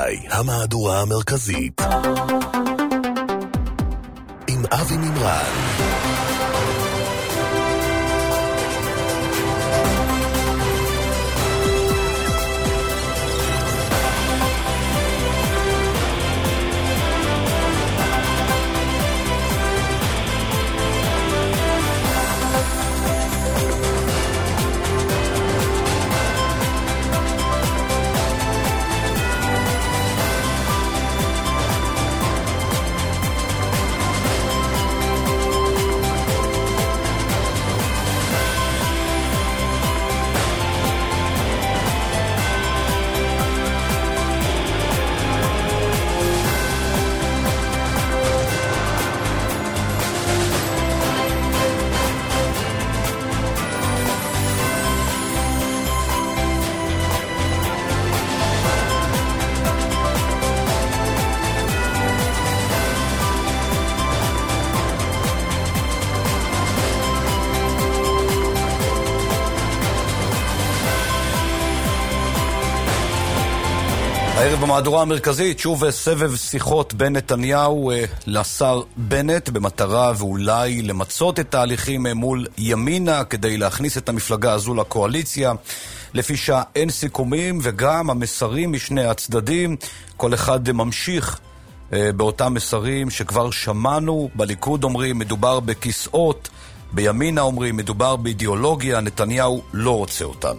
המהדורה המרכזית עם אבי מימרן. הערב במהדורה המרכזית שוב סבב שיחות בין נתניהו לשר בנט במטרה ואולי למצות את תהליכים מול ימינה כדי להכניס את המפלגה הזו לקואליציה. לפי שעה אין סיכומים וגם המסרים משני הצדדים, כל אחד ממשיך באותם מסרים שכבר שמענו. בליכוד אומרים מדובר בכיסאות, בימינה אומרים מדובר באידיאולוגיה, נתניהו לא רוצה אותנו.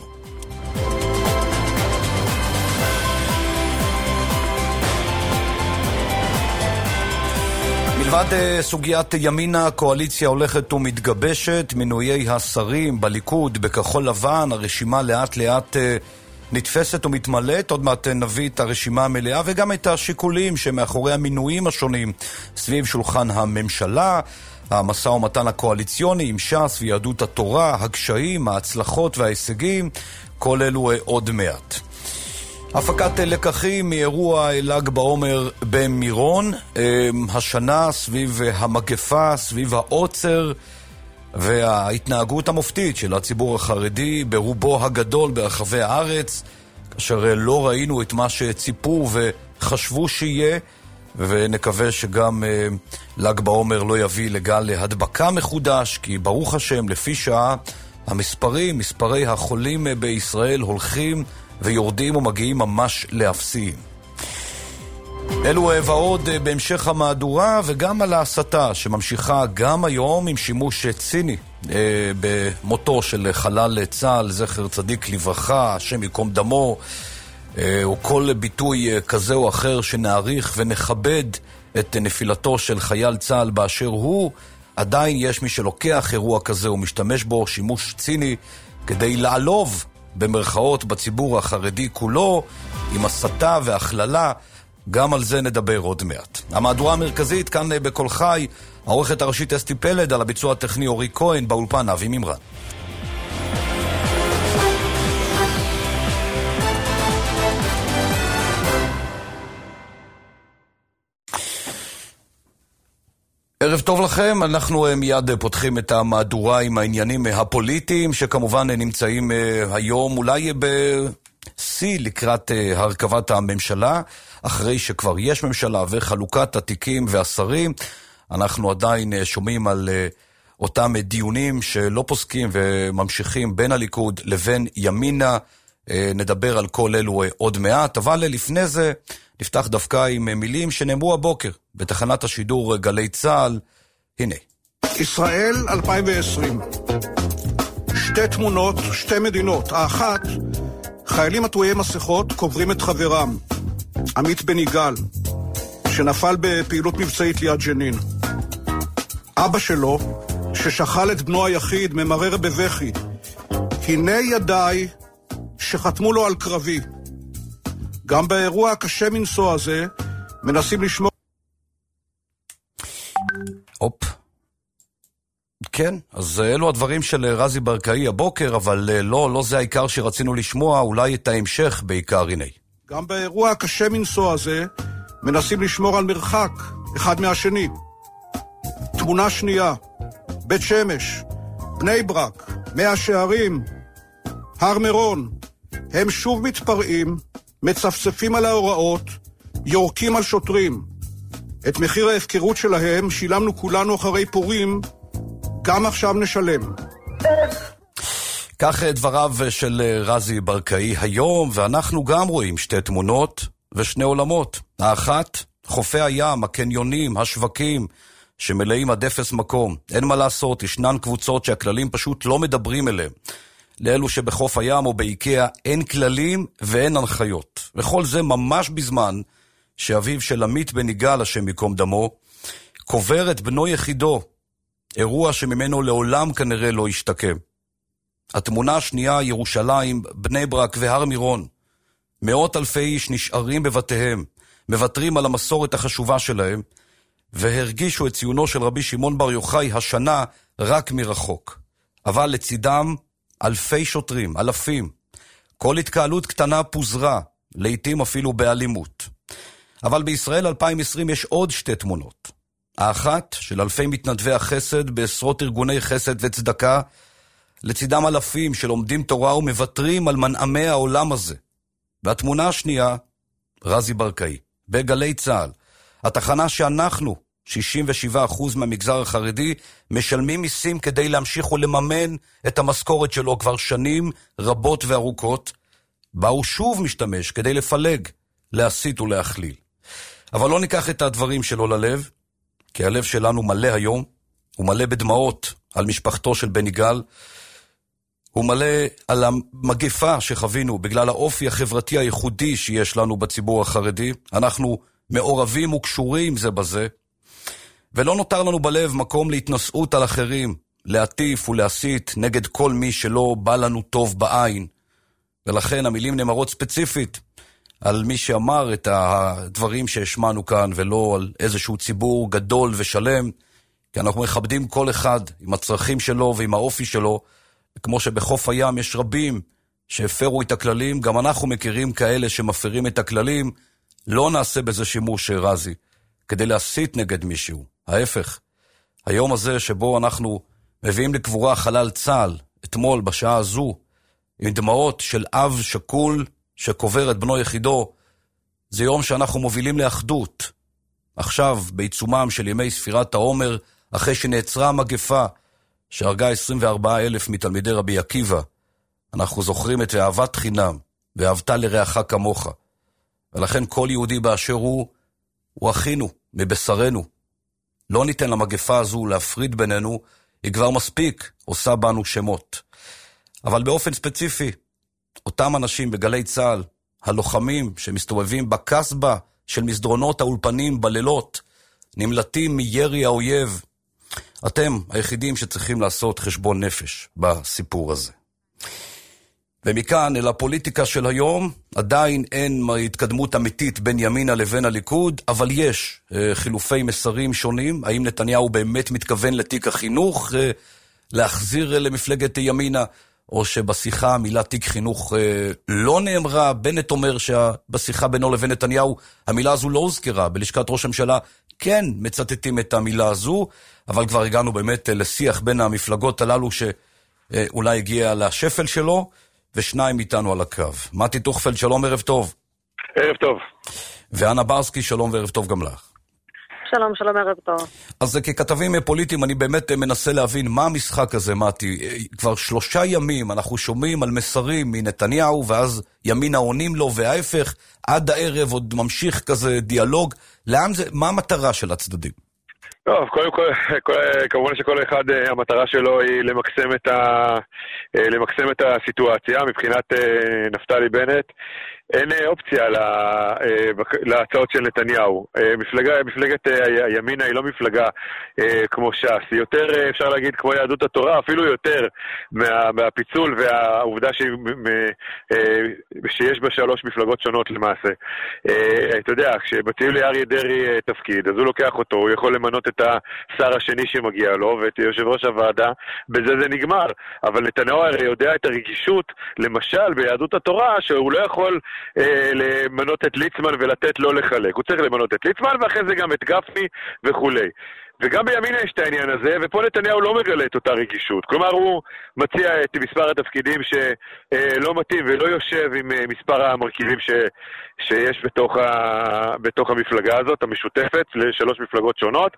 מלבד סוגיית ימינה, הקואליציה הולכת ומתגבשת, מינויי השרים בליכוד, בכחול לבן, הרשימה לאט לאט נתפסת ומתמלאת, עוד מעט נביא את הרשימה המלאה וגם את השיקולים שמאחורי המינויים השונים סביב שולחן הממשלה, המשא ומתן הקואליציוני עם ש"ס ויהדות התורה, הקשיים, ההצלחות וההישגים, כל אלו עוד מעט. הפקת לקחים מאירוע ל"ג בעומר במירון, השנה סביב המגפה, סביב העוצר וההתנהגות המופתית של הציבור החרדי ברובו הגדול ברחבי הארץ, כאשר לא ראינו את מה שציפו וחשבו שיהיה, ונקווה שגם ל"ג בעומר לא יביא לגל הדבקה מחודש, כי ברוך השם לפי שעה מספרי החולים בישראל הולכים ויורדים ומגיעים ממש לאפסיים. אלו ועוד בהמשך המהדורה, וגם על ההסתה שממשיכה גם היום עם שימוש ציני במותו של חלל צה"ל, זכר צדיק לברכה, השם יקום דמו, או כל ביטוי כזה או אחר שנעריך ונכבד את נפילתו של חייל צה"ל באשר הוא. עדיין יש מי שלוקח אירוע כזה ומשתמש בו שימוש ציני כדי לעלוב במרכאות בציבור החרדי כולו, עם הסתה והכללה. גם על זה נדבר עוד מעט. המהדורה המרכזית כאן בכל חי, העורכת הראשית אסתי פלד, על הביצוע הטכני אורי כהן, באולפן אבי מימרן. ערב טוב לכם, אנחנו מיד פותחים את המהדורה עם העניינים הפוליטיים שכמובן נמצאים היום אולי בשיא לקראת הרכבת הממשלה, אחרי שכבר יש ממשלה וחלוקת התיקים והשרים. אנחנו עדיין שומעים על אותם דיונים שלא פוסקים וממשיכים בין הליכוד לבין ימינה. נדבר על כל אלו עוד מעט, אבל לפני זה נפתח דווקא עם מילים שנאמרו הבוקר בתחנת השידור גלי צה"ל. הנה. ישראל 2020. שתי תמונות, שתי מדינות. האחת, חיילים עטויי מסכות קוברים את חברם, עמית בן יגאל, שנפל בפעילות מבצעית ליד ג'נין. אבא שלו, ששכל את בנו היחיד, ממרר בבכי. הנה ידיי שחתמו לו על קרבי. גם באירוע הקשה מנשוא הזה, מנסים לשמור... כן, אז אלו הדברים של רזי ברקאי הבוקר, אבל לא זה העיקר שרצינו לשמוע, אולי את ההמשך בעיקר. הנה. גם באירוע הקשה מנשוא הזה, מנסים לשמור על מרחק אחד מהשני. תמונה שנייה, בית שמש, בני ברק, מאה שערים, הר מירון, הם שוב מתפרעים, מצפצפים על ההוראות, יורקים על שוטרים. את מחיר ההפקרות שלהם שילמנו כולנו אחרי פורים, גם עכשיו נשלם. כך דבריו של רזי ברקאי היום, ואנחנו גם רואים שתי תמונות ושני עולמות. האחת, חופי הים, הקניונים, השווקים, שמלאים עד אפס מקום. אין מה לעשות, ישנן קבוצות שהכללים פשוט לא מדברים אליהם. לאלו שבחוף הים או באיקאה אין כללים ואין הנחיות. וכל זה ממש בזמן שאביו של עמית בן יגאל, השם יקום דמו, קובר את בנו יחידו, אירוע שממנו לעולם כנראה לא ישתקם. התמונה השנייה, ירושלים, בני ברק והר מירון. מאות אלפי איש נשארים בבתיהם, מוותרים על המסורת החשובה שלהם, והרגישו את ציונו של רבי שמעון בר יוחאי השנה רק מרחוק. אבל לצידם אלפי שוטרים, אלפים. כל התקהלות קטנה פוזרה, לעתים אפילו באלימות. אבל בישראל 2020 יש עוד שתי תמונות. האחת של אלפי מתנדבי החסד בעשרות ארגוני חסד וצדקה, לצידם אלפים שלומדים תורה ומוותרים על מנעמי העולם הזה. והתמונה השנייה, רזי ברקאי, בגלי צהל, התחנה שאנחנו, 67% מהמגזר החרדי, משלמים מיסים כדי להמשיך ולממן את המשכורת שלו כבר שנים רבות וארוכות, בה הוא שוב משתמש כדי לפלג, להסית ולהכליל. אבל לא ניקח את הדברים שלו ללב, כי הלב שלנו מלא היום, הוא מלא בדמעות על משפחתו של בן יגאל, הוא מלא על המגפה שחווינו בגלל האופי החברתי הייחודי שיש לנו בציבור החרדי. אנחנו מעורבים וקשורים זה בזה, ולא נותר לנו בלב מקום להתנשאות על אחרים, להטיף ולהסית נגד כל מי שלא בא לנו טוב בעין. ולכן המילים נאמרות ספציפית על מי שאמר את הדברים שהשמענו כאן, ולא על איזשהו ציבור גדול ושלם, כי אנחנו מכבדים כל אחד עם הצרכים שלו ועם האופי שלו, כמו שבחוף הים יש רבים שהפרו את הכללים, גם אנחנו מכירים כאלה שמפרים את הכללים. לא נעשה בזה שימוש רזי, כדי להסית נגד מישהו. ההפך, היום הזה שבו אנחנו מביאים לקבורה חלל צה"ל, אתמול בשעה הזו, עם דמעות של אב שקול שקובר את בנו יחידו, זה יום שאנחנו מובילים לאחדות. עכשיו, בעיצומם של ימי ספירת העומר, אחרי שנעצרה המגפה, שהרגה 24,000 מתלמידי רבי עקיבא, אנחנו זוכרים את אהבת חינם, ואהבת לרעך כמוך. ולכן כל יהודי באשר הוא אחינו, מבשרנו. לא ניתן למגפה הזו להפריד בינינו, היא כבר מספיק, עושה בנו שמות. אבל באופן ספציפי, אותם אנשים בגלי צהל, הלוחמים שמסתובבים בקסבה של מסדרונות האולפנים בלילות, נמלטים מירי האויב, אתם היחידים שצריכים לעשות חשבון נפש בסיפור הזה. ומכאן אל הפוליטיקה של היום, עדיין אין התקדמות אמיתית בין ימינה לבין הליכוד, אבל יש חילופי מסרים שונים. האם נתניהו באמת מתכוון לתיק החינוך להחזיר למפלגת ימינה, או שבשיחה המילה תיק חינוך לא נאמרה? בנט אומר שבשיחה בינו לבין נתניהו המילה הזו לא הוזכרה. בלשכת ראש הממשלה כן מצטטים את המילה הזו, אבל כבר הגענו באמת לשיח בין המפלגות הללו שאולי הגיע לשפל שלו, ושניים איתנו על הקו. מתי תוכפלד, שלום, ערב טוב. ערב טוב. ואנה ברסקי, שלום וערב טוב גם לך. שלום, שלום, ערב טוב. אז ככתבים פוליטיים אני באמת מנסה להבין מה המשחק הזה, מתי. כבר 3 ימים אנחנו שומעים על מסרים מנתניהו, ואז ימינה עונים לו, וההפך, עד הערב עוד ממשיך כזה דיאלוג. לאן זה, מה המטרה של הצדדים? טוב, קודם כל, כמובן שכל אחד, המטרה שלו היא למקסם את הסיטואציה. מבחינת נפתלי בנט, אין אופציה להצעות של נתניהו. מפלגת הימינה היא לא מפלגה כמו ש"ס, היא יותר, אפשר להגיד, כמו יהדות התורה, אפילו יותר מהפיצול והעובדה שיש בה 3 מפלגות שונות למעשה. אתה יודע, כשבציעו לאריה דרעי תפקיד, אז הוא לוקח אותו, הוא יכול למנות את השר השני שמגיע לו, ואת יושב ראש הוועדה, בזה זה נגמר. אבל נתניהו הרי יודע את הרגישות, למשל ביהדות התורה, שהוא לא יכול למנות את ליצמן ולתת לו לחלק. הוא צריך למנות את ליצמן, ואחרי זה גם את גפני וכולי. וגם בימינה יש את העניין הזה, ופה נתניהו לא מגלה את אותה רגישות. כלומר, הוא מציע את מספר התפקידים שלא מתאים ולא יושב עם מספר המרכיבים שיש בתוך המפלגה הזאת, המשותפת, לשלוש מפלגות שונות,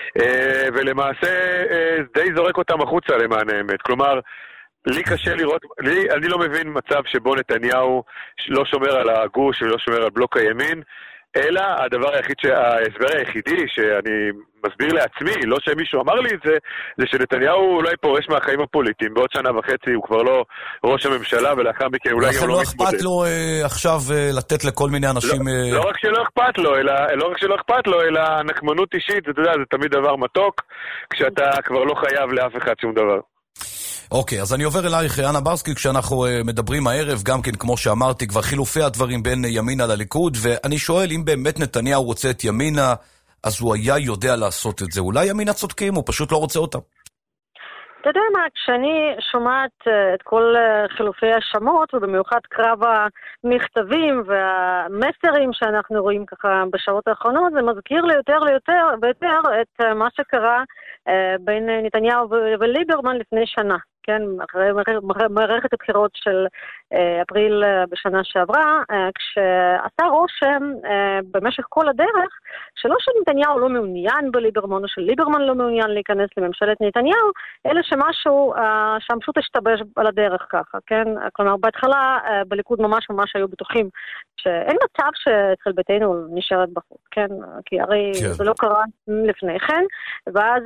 ולמעשה די זורק אותם החוצה למען האמת. כלומר, לי קשה לראות, אני לא מבין מצב שבו נתניהו לא שומר על הגוש ולא שומר על בלוק הימין, אלא ההסבר היחידי שאני מסביר לעצמי, לא שמישהו אמר לי את זה, זה שנתניהו אולי פורש מהחיים הפוליטיים, בעוד שנה וחצי הוא כבר לא ראש הממשלה, ולאחר מכן אולי גם לא מתמודד. לכן לא אכפת לו עכשיו לתת לכל מיני אנשים... לא רק שלא אכפת לו, אלא נקמנות אישית, אתה יודע, זה תמיד דבר מתוק, כשאתה כבר לא חייב לאף אחד שום דבר. אוקיי, אז אני עובר אלייך, אנה ברסקי, כשאנחנו מדברים הערב, גם כן, כמו שאמרתי, כבר חילופי הדברים בין ימינה לליכוד, ואני שואל, אם באמת נתניהו רוצה את ימינה, אז הוא היה יודע לעשות את זה. אולי ימינה צודקים, הוא פשוט לא רוצה אותם. אתה יודע מה, כשאני שומעת את כל חילופי השמות, ובמיוחד קרב המכתבים והמסרים שאנחנו רואים ככה בשעות האחרונות, זה מזכיר לי יותר ויותר את מה שקרה בין נתניהו וליברמן לפני שנה. כן, אחרי מערכת הבחירות של אפריל בשנה שעברה, כשעשה רושם במשך כל הדרך, שלא שנתניהו לא מעוניין בליברמן, או שליברמן לא מעוניין להיכנס לממשלת נתניהו, אלא שמשהו שם פשוט השתבש על הדרך ככה, כן? כלומר, בהתחלה בליכוד ממש היו בטוחים שאין מצב שישראל ביתנו נשארת בחוץ, כן? כי הרי זה לא קרה לפני כן, ואז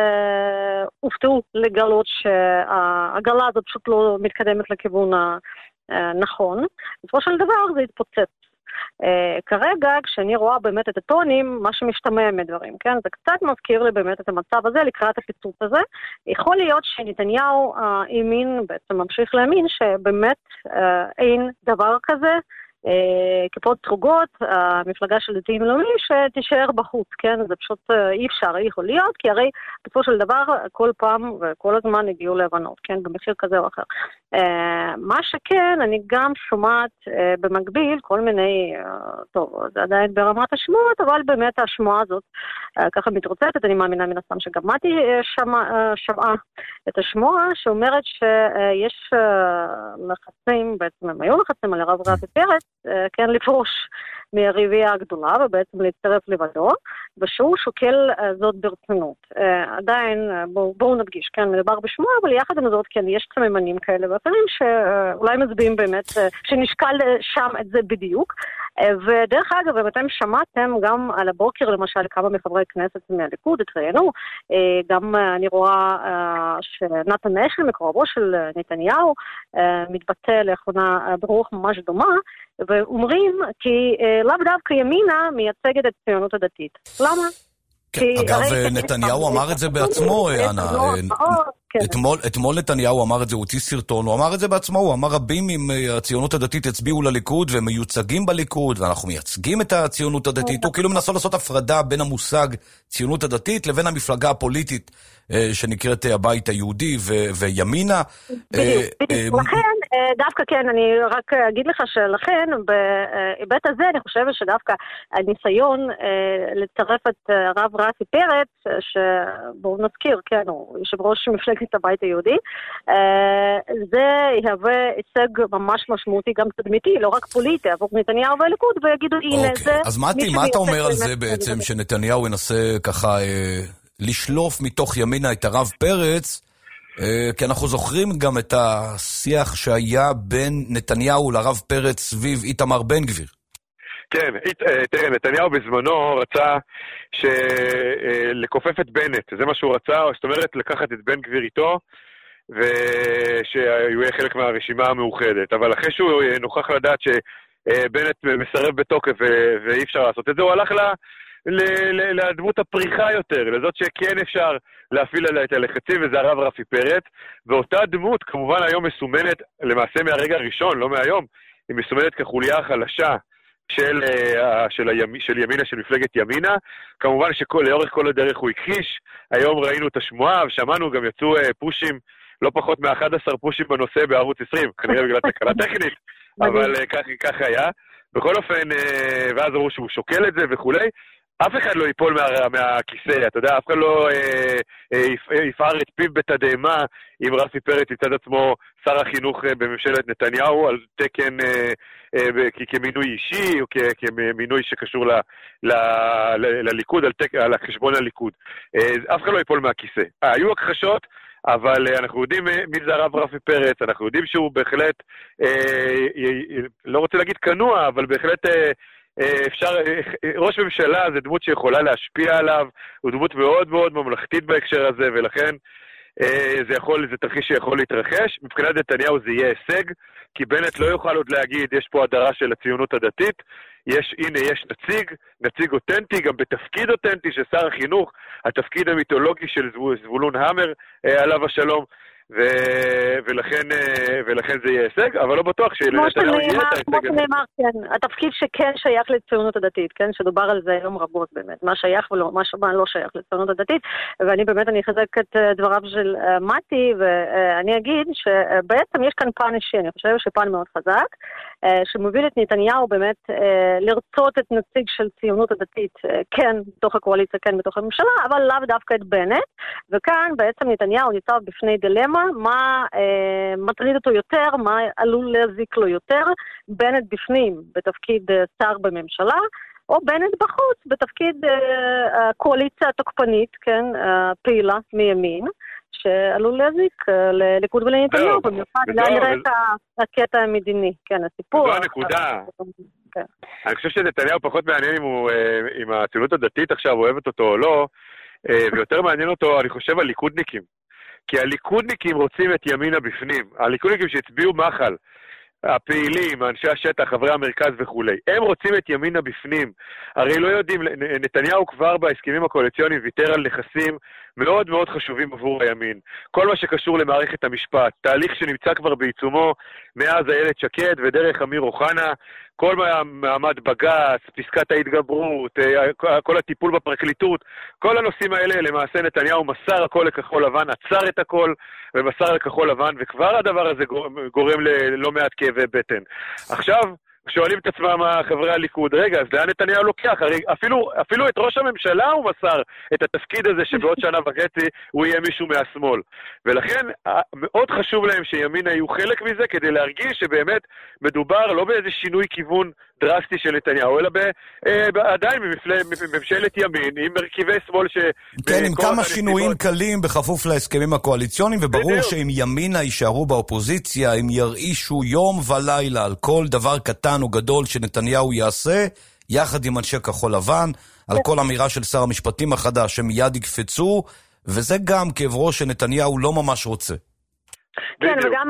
הופתעו לגלות העגלה הזאת פשוט לא מתקדמת לכיוון הנכון. בסופו של דבר זה התפוצץ. כרגע, כשאני רואה באמת את הטונים, מה שמשתמע מדברים, כן? זה קצת מזכיר לי באמת את המצב הזה, לקראת הפיצוץ הזה. יכול להיות שנתניהו בעצם ממשיך להאמין שבאמת אין דבר כזה, כפות סרוגות, המפלגה של דתיים לאומי שתישאר בחוץ, כן? זה פשוט אי אפשר, יכול להיות, כי הרי בסופו של דבר כל פעם וכל הזמן הגיעו להבנות, כן? במחיר כזה או אחר. מה שכן, אני גם שומעת במקביל כל מיני, טוב, זה עדיין ברמת השמועות, אבל באמת השמועה הזאת ככה מתרוצצת, אני מאמינה מן הסתם שגם מתי שמעה את השמועה שאומרת שיש לחצים, בעצם הם היו לחצים על הרב רפי פרץ, כן, לפרוש מהריביה הגדולה ובעצם להצטרף לבדו, ושהוא שוקל זאת ברצינות. עדיין, בואו נדגיש, כן, מדובר בשמוע, אבל יחד עם זאת, כן, יש סממנים כאלה ואחרים שאולי מצביעים באמת, שנשקל שם את זה בדיוק. ודרך אגב, אם אתם שמעתם גם על הבוקר, למשל, כמה מחברי כנסת מהליכוד התראיינו, גם אני רואה שנתן אשל, מקורבו של נתניהו, מתבטא לאחרונה ברוח ממש דומה, ואומרים כי לאו דווקא ימינה מייצגת את הציונות הדתית. למה? אגב, נתניהו אמר את זה בעצמו, אנה. אתמול נתניהו אמר את זה, הוא הוציא סרטון, הוא אמר את זה בעצמו, הוא אמר רבים עם הציונות הדתית הצביעו לליכוד והם מיוצגים בליכוד, ואנחנו מייצגים את הציונות הדתית, הוא כאילו מנסה לעשות הפרדה בין המושג ציונות הדתית לבין המפלגה הפוליטית שנקראת הבית היהודי וימינה. לכן, דווקא כן, אני רק אגיד לך שלכן, בהיבט הזה אני חושבת שדווקא הניסיון לצרף את הרב רפי פרץ, שבואו נזכיר, כן, הוא יושב ראש מפלגת הבית היהודי, זה יהווה הישג ממש משמעותי, גם תדמיתי, לא רק פוליטי, עבור נתניהו והליכוד, ויגידו, הנה זה... אז מה אתה אומר על זה בעצם, שנתניהו ינסה ככה לשלוף מתוך ימינה את הרב פרץ, כי אנחנו זוכרים גם את השיח שהיה בין נתניהו לרב פרץ סביב איתמר בן גביר. כן, תראה, נתניהו בזמנו רצה לכופף את בנט, זה מה שהוא רצה, זאת אומרת לקחת את בן גביר איתו, ושהוא יהיה חלק מהרשימה המאוחדת, אבל אחרי שהוא נוכח לדעת שבנט מסרב בתוקף ואי אפשר לעשות את זה, הוא הלך לדמות הפריחה יותר, לזאת שכן אפשר להפעיל עליה את הלחצים, וזה הרב רפי פרץ, ואותה דמות כמובן היום מסומנת, למעשה מהרגע הראשון, לא מהיום, היא מסומנת כחוליה החלשה של ימינה, של מפלגת ימינה, כמובן שלאורך כל הדרך הוא הכחיש, היום ראינו את השמועה, ושמענו גם יצאו פושים, לא פחות מ-11 פושים בנושא בערוץ 20, כנראה בגלל תקלה טכנית, אבל כך היה. בכל אופן, ואז אמרו שהוא שוקל את זה וכולי, אף אחד לא ייפול מהכיסא, אתה יודע, אף אחד לא יפער את פיו בתדהמה אם רפי פרץ יצד עצמו שר החינוך בממשלת נתניהו על תקן כמינוי אישי או כמינוי שקשור לליכוד, על חשבון הליכוד. אף אחד לא ייפול מהכיסא. היו הכחשות, אבל אנחנו יודעים מי זה הרב רפי פרץ, אנחנו יודעים שהוא בהחלט, לא רוצה להגיד כנוע, אבל בהחלט ראש ממשלה זה דמות שיכולה להשפיע עליו, הוא דמות מאוד מאוד ממלכתית בהקשר הזה, ולכן זה תרחיש שיכול להתרחש. מבחינת נתניהו זה יהיה הישג, כי בנט לא יוכל עוד להגיד, יש פה הדרה של הציונות הדתית, הנה יש נציג אותנטי, גם בתפקיד אותנטי של שר החינוך, התפקיד המיתולוגי של זבולון המר עליו השלום, ולכן זה יהיה הישג, אבל לא בטוח שלנתניהו יהיה את ההישג הזה. כמו שנאמר, כן, התפקיד שכן שייך לציונות הדתית, כן, שדובר על זה היום רבות באמת, מה שייך ומה לא שייך לציונות הדתית, ואני באמת, אני אחזק את דבריו של מתי, ואני אגיד שבעצם יש כאן פן אישי, אני חושב שפן מאוד חזק, שמוביל את נתניהו באמת לרצות את נציג של ציונות הדתית, כן, בתוך הקואליציה, כן, בתוך הממשלה, אבל לאו דווקא את בנט, וכאן בעצם נתניהו ניצב בפני דילמה, מה מטריד אותו יותר, מה עלול להזיק לו יותר, בנט בפנים בתפקיד שר בממשלה, או בנט בחוץ בתפקיד קואליציה תוקפנית, כן, פעילה מימין, שעלול להזיק לליכוד ולנתניהו, במיוחד נראה את הקטע המדיני, כן, הסיפור. זו הנקודה. אני חושב שנתניהו פחות מעניין אם הציונות הדתית עכשיו אוהבת אותו או לא, ויותר מעניין אותו, אני חושב, הליכודניקים. כי הליכודניקים רוצים את ימינה בפנים. הליכודניקים שהצביעו מחל, הפעילים, אנשי השטח, חברי המרכז וכו'. הם רוצים את ימינה בפנים. הרי לא יודעים, נתניהו כבר בהסכמים הקואליציוניים ויתר על נכסים מאוד מאוד חשובים עבור הימין. כל מה שקשור למערכת המשפט, תהליך שנמצא כבר בעיצומו מאז איילת שקד ודרך אמיר אוחנה, כל מעמד בג"ץ, פסקת ההתגברות, כל הטיפול בפרקליטות, כל הנושאים האלה למעשה נתניהו מסר הכל לכחול לבן, עצר את הכל ומסר לכחול לבן, וכבר הדבר הזה גורם ללא מעט כאבי בטן. עכשיו, שואלים את עצמם חברי הליכוד, רגע, אז לאן נתניהו לוקח? הרי אפילו את ראש הממשלה הוא מסר את התפקיד הזה שבעוד שנה וחצי הוא יהיה מישהו מהשמאל. ולכן מאוד חשוב להם שימינה יהיו חלק מזה כדי להרגיש שבאמת מדובר לא באיזה שינוי כיוון דרסטי של נתניהו, אלא עדיין בממשלת ימין עם מרכיבי שמאל כן, עם כמה שינויים קלים בכפוף להסכמים הקואליציוניים, וברור שאם ימינה יישארו באופוזיציה, הם ירעישו יום ולילה על כל דבר קטן או גדול שנתניהו יעשה, יחד עם אנשי כחול לבן, על כל אמירה של שר המשפטים החדש, שהם מיד יקפצו, וזה גם כאב ראש שנתניהו לא ממש רוצה. כן, וגם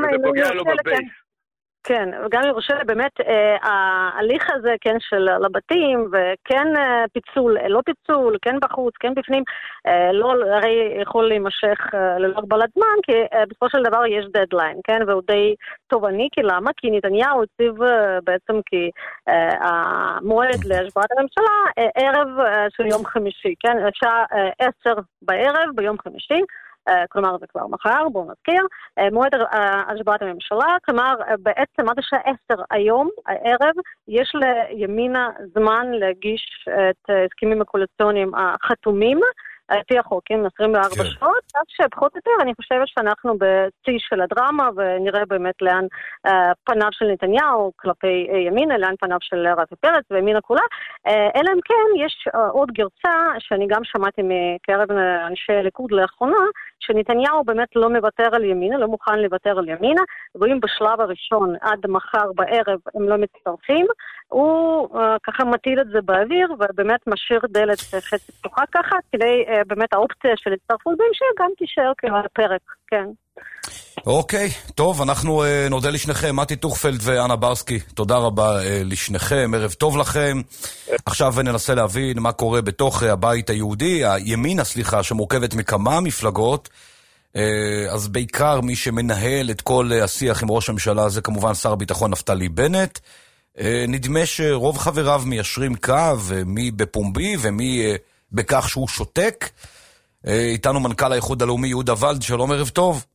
כן, וגם ירושלים, באמת, ההליך הזה, כן, של הבתים, וכן פיצול, לא פיצול, כן בחוץ, כן בפנים, לא הרי יכול להימשך ללא הגבלת זמן, כי בסופו של דבר יש דדליין, כן, והוא די תובעני, כי למה? כי נתניהו הציב בעצם המועד להשבעת הממשלה, ערב של יום חמישי, כן, שעה 10 בערב ביום חמישי, כלומר זה כבר מחר, בואו נזכיר, מועד השבעת הממשלה, כלומר בעצם עד השעה 10 היום, הערב, יש לימינה זמן להגיש את הסכמים הקואליציוניים החתומים, על פי החוקים, 24 שעות, אז שפחות יותר, אני חושבת שאנחנו בצי של הדרמה, ונראה באמת לאן פניו של נתניהו כלפי ימינה, לאן פניו של רפי פרץ וימינה כולה, אלא אם כן, יש עוד גרסה, שאני גם שמעתי מקרב אנשי הליכוד לאחרונה, שנתניהו באמת לא מוותר על ימינה, לא מוכן לוותר על ימינה, ואם בשלב הראשון עד מחר בערב הם לא מצטרפים, הוא ככה מטיל את זה באוויר, ובאמת משאיר דלת חצי פתוחה ככה, כדי באמת האופציה של הצטרפות בהמשך גם תישאר על הפרק, כן. אוקיי, טוב, אנחנו נודה לשניכם, מתי טוכפלד ואנה ברסקי, תודה רבה לשניכם, ערב טוב לכם. עכשיו ננסה להבין מה קורה בתוך הבית היהודי, הימינה, שמורכבת מכמה מפלגות, אז בעיקר מי שמנהל את כל השיח עם ראש הממשלה זה כמובן שר הביטחון נפתלי בנט, נדמה שרוב חבריו מיישרים קו, מי בפומבי ומי בכך שהוא שותק. איתנו מנכ"ל האיחוד הלאומי יהודה ולד, שלום, ערב טוב.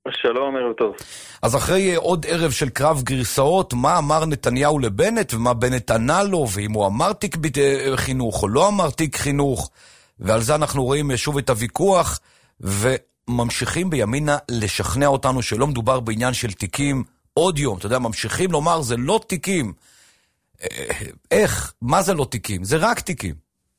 שלום, ערב טוב. אז אחרי עוד ערב של קרב גרסאות, מה אמר נתניהו לבנט ומה בנט ענה לו, ואם הוא אמר תיק חינוך או לא אמר תיק חינוך, ועל זה אנחנו רואים שוב את הוויכוח, וממשיכים בימינה לשכנע אותנו שלא מדובר בעניין של תיקים עוד יום. אתה יודע, ממשיכים לומר זה לא תיקים. איך? מה זה לא תיקים? זה רק תיקים.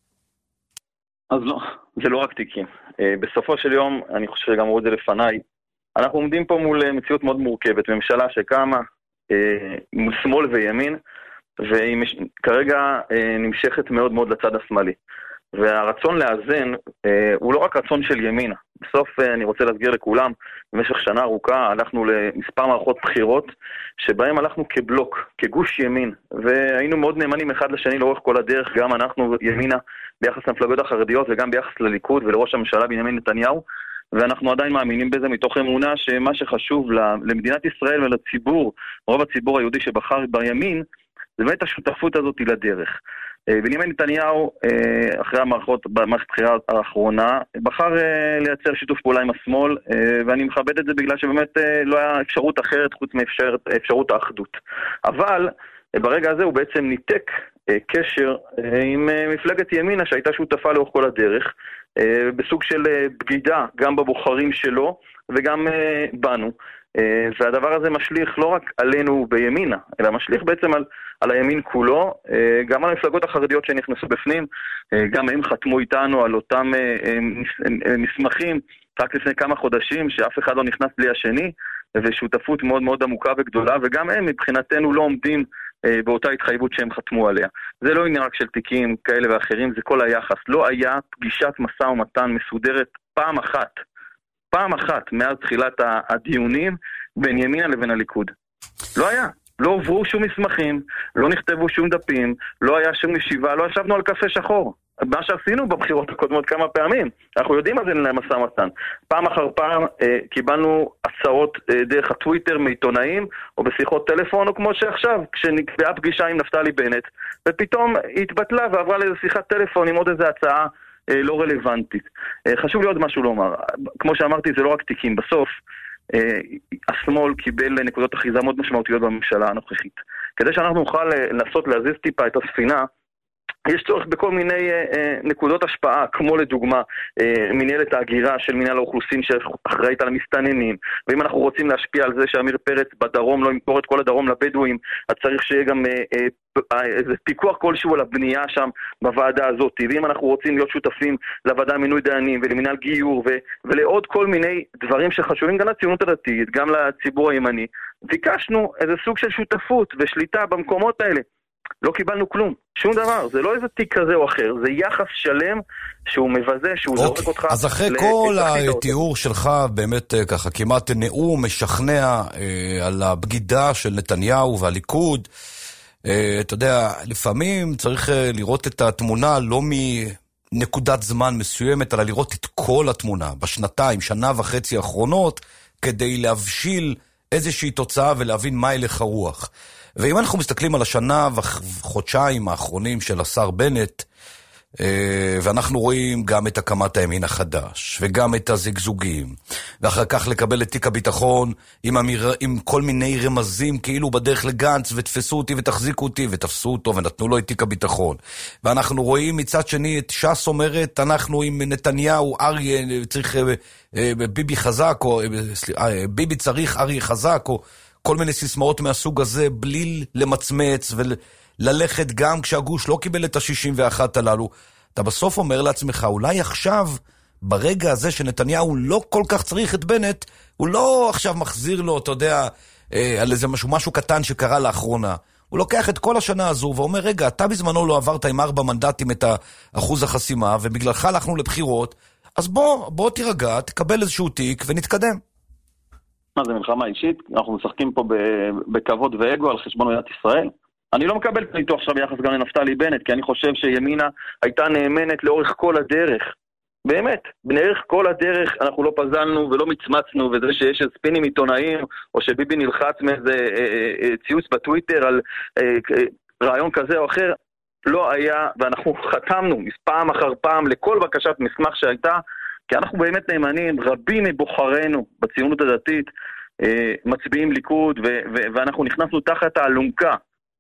אז לא, זה לא רק תיקים. בסופו של יום, אני חושב שגם אמרו את זה לפניי, אנחנו עומדים פה מול מציאות מאוד מורכבת, ממשלה שקמה משמאל וימין, והיא כרגע נמשכת מאוד מאוד לצד השמאלי. והרצון לאזן הוא לא רק רצון של ימינה. בסוף אני רוצה להסגיר לכולם, במשך שנה ארוכה הלכנו למספר מערכות בחירות, שבהם הלכנו כבלוק, כגוש ימין, והיינו מאוד נאמנים אחד לשני לאורך כל הדרך, גם אנחנו ימינה ביחס למפלגות החרדיות וגם ביחס לליכוד ולראש הממשלה בנימין נתניהו, ואנחנו עדיין מאמינים בזה מתוך אמונה שמה שחשוב למדינת ישראל ולציבור, רוב הציבור היהודי שבחר בימין, זה באמת השותפות הזאת לדרך. בנימין נתניהו, אחרי במערכת בחירה האחרונה, בחר לייצר שיתוף פעולה עם השמאל, ואני מכבד את זה בגלל שבאמת לא היה אפשרות אחרת חוץ מאפשרות האחדות. אבל ברגע הזה הוא בעצם ניתק קשר עם מפלגת ימינה שהייתה שותפה לאורך כל הדרך, בסוג של בגידה גם בבוחרים שלו וגם בנו. והדבר הזה משליך לא רק עלינו בימינה, אלא משליך בעצם על הימין כולו, גם על המפלגות החרדיות שנכנסו בפנים, גם הם חתמו איתנו על אותם מסמכים רק לפני כמה חודשים, שאף אחד לא נכנס בלי השני, ושותפות מאוד מאוד עמוקה וגדולה, וגם הם מבחינתנו לא עומדים באותה התחייבות שהם חתמו עליה. זה לא עניין רק של תיקים כאלה ואחרים, זה כל היחס. לא היה פגישת משא ומתן מסודרת פעם אחת מאז תחילת הדיונים בין ימינה לבין הליכוד. לא היה. לא עוברו שום מסמכים, לא נכתבו שום דפים, לא היה שום ישיבה, לא ישבנו על קפה שחור. מה שעשינו בבחירות הקודמות כמה פעמים, אנחנו יודעים מה זה למשא ומתן. פעם אחר פעם קיבלנו הצעות דרך הטוויטר מעיתונאים, או בשיחות טלפון, או כמו שעכשיו, כשנקבעה פגישה עם נפתלי בנט, ופתאום היא התבטלה ועברה לאיזו שיחת טלפון עם עוד איזו הצעה לא רלוונטית. חשוב לי עוד משהו לומר. כמו שאמרתי, זה לא רק תיקים. בסוף, השמאל קיבל נקודות אחיזה מאוד משמעותיות בממשלה הנוכחית. כדי שאנחנו נוכל לנסות להזיז טיפה את הספינה, יש צורך בכל מיני נקודות השפעה, כמו לדוגמה מנהלת ההגירה של מנהל האוכלוסין שאחראית על המסתננים, ואם אנחנו רוצים להשפיע על זה שאמיר פרץ בדרום לא ימכור את כל הדרום לבדואים, אז צריך שיהיה גם איזה פיקוח כלשהו על הבנייה שם בוועדה הזאת, ואם אנחנו רוצים להיות שותפים לוועדה מינוי דיינים ולמנהל גיור ולעוד כל מיני דברים שחשובים גם לציונות הדתית, גם לציבור הימני, ביקשנו איזה סוג של שותפות ושליטה במקומות האלה. לא קיבלנו כלום, שום דבר, זה לא איזה תיק כזה או אחר, זה יחס שלם שהוא מבזה, שהוא זורק אותך. אז אחרי כל התיאור שלך, באמת ככה, כמעט נאום משכנע על הבגידה של נתניהו והליכוד, אתה יודע, לפעמים צריך לראות את התמונה לא מנקודת זמן מסוימת, אלא לראות את כל התמונה, בשנתיים, שנה וחצי האחרונות, כדי להבשיל איזושהי תוצאה ולהבין מה הלך הרוח. ואם אנחנו מסתכלים על השנה וחודשיים האחרונים של השר בנט, ואנחנו רואים גם את הקמת הימין החדש, וגם את הזגזוגים, ואחר כך לקבל את תיק הביטחון עם כל מיני רמזים כאילו בדרך לגנץ, ותפסו אותי ותחזיקו אותי, ותפסו אותו ונתנו לו את תיק הביטחון. ואנחנו רואים מצד שני את ש"ס אומרת, אנחנו עם נתניהו, אריה צריך ביבי חזק, או ביבי צריך אריה חזק, או כל מיני סיסמאות מהסוג הזה, בלי למצמץ וללכת גם כשהגוש לא קיבל את ה-61 הללו. אתה בסוף אומר לעצמך, אולי עכשיו, ברגע הזה שנתניהו לא כל כך צריך את בנט, הוא לא עכשיו מחזיר לו, אתה יודע, על איזה משהו קטן שקרה לאחרונה. הוא לוקח את כל השנה הזו ואומר, רגע, אתה בזמנו לא עברת עם 4 מנדטים את אחוז החסימה, ובגללך הלכנו לבחירות, אז בוא תירגע, תקבל איזשהו תיק ונתקדם. מה זה מלחמה אישית? אנחנו משחקים פה בכבוד ואגו על חשבון מדינת ישראל. אני לא מקבל את הניתוח עכשיו ביחס גם לנפתלי בנט, כי אני חושב שימינה הייתה נאמנת לאורך כל הדרך. באמת, לאורך כל הדרך אנחנו לא פזלנו ולא מצמצנו, וזה שיש ספינים עיתונאים, או שביבי נלחץ מאיזה ציוץ בטוויטר על רעיון כזה או אחר, לא היה, ואנחנו חתמנו פעם אחר פעם לכל בקשת מסמך שהייתה, כי אנחנו באמת נאמנים, רבים מבוחרינו בציונות הדתית מצביעים ליכוד, ואנחנו נכנסנו תחת האלונקה,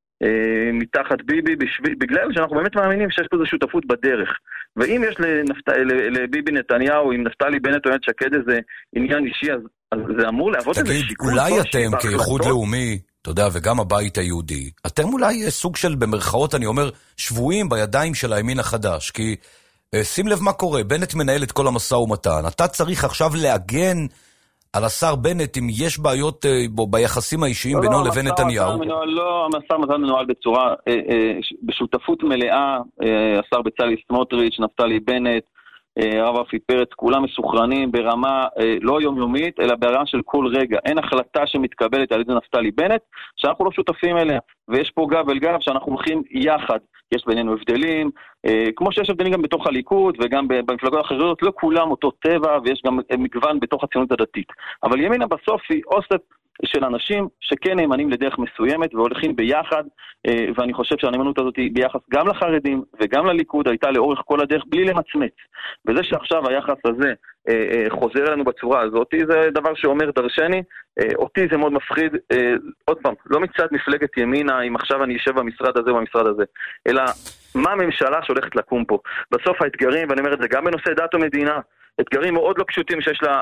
מתחת ביבי, בגלל שאנחנו באמת מאמינים שיש פה איזו שותפות בדרך. ואם יש לביבי נתניהו, עם נפתלי בנט או שקד איזה עניין אישי, אז זה אמור לעבוד איזה שיקול. אולי אתם כאיחוד לאומי, אתה יודע, וגם הבית היהודי, אתם אולי סוג של, במרכאות אני אומר, שבויים בידיים של הימין החדש, כי שים לב מה קורה, בנט מנהל את כל המשא ומתן, אתה צריך עכשיו להגן על השר בנט אם יש בעיות ביחסים האישיים בינו לבין נתניהו. לא, המשא ומתן מנוהל בצורה, בשותפות מלאה, השר בצלאל סמוטריץ', נפתלי בנט, הרב רפי פרץ, כולם מסוכרנים ברמה לא יומיומית, אלא ברמה של כל רגע. אין החלטה שמתקבלת על ידי נפתלי בנט, שאנחנו לא שותפים אליה. ויש פה גב אל גב שאנחנו הולכים יחד. יש בינינו הבדלים, כמו שיש הבדלים גם בתוך הליכוד וגם במפלגות אחרות, לא כולם אותו טבע, ויש גם מגוון בתוך הציונות הדתית. אבל ימינה בסוף היא אוסף של אנשים שכן נאמנים לדרך מסוימת והולכים ביחד, ואני חושב שהנאמנות הזאת היא ביחס גם לחרדים וגם לליכוד הייתה לאורך כל הדרך בלי למצמץ. וזה שעכשיו היחס הזה חוזר אלינו בצורה הזאת, זה דבר שאומר דרשני, אותי זה מאוד מפחיד, עוד פעם, לא מצד מפלגת ימינה, אם עכשיו אני אשב במשרד הזה או במשרד הזה, אלא מה הממשלה שהולכת לקום פה. בסוף האתגרים, ואני אומר את זה גם בנושא דת ומדינה, אתגרים מאוד לא פשוטים שיש לה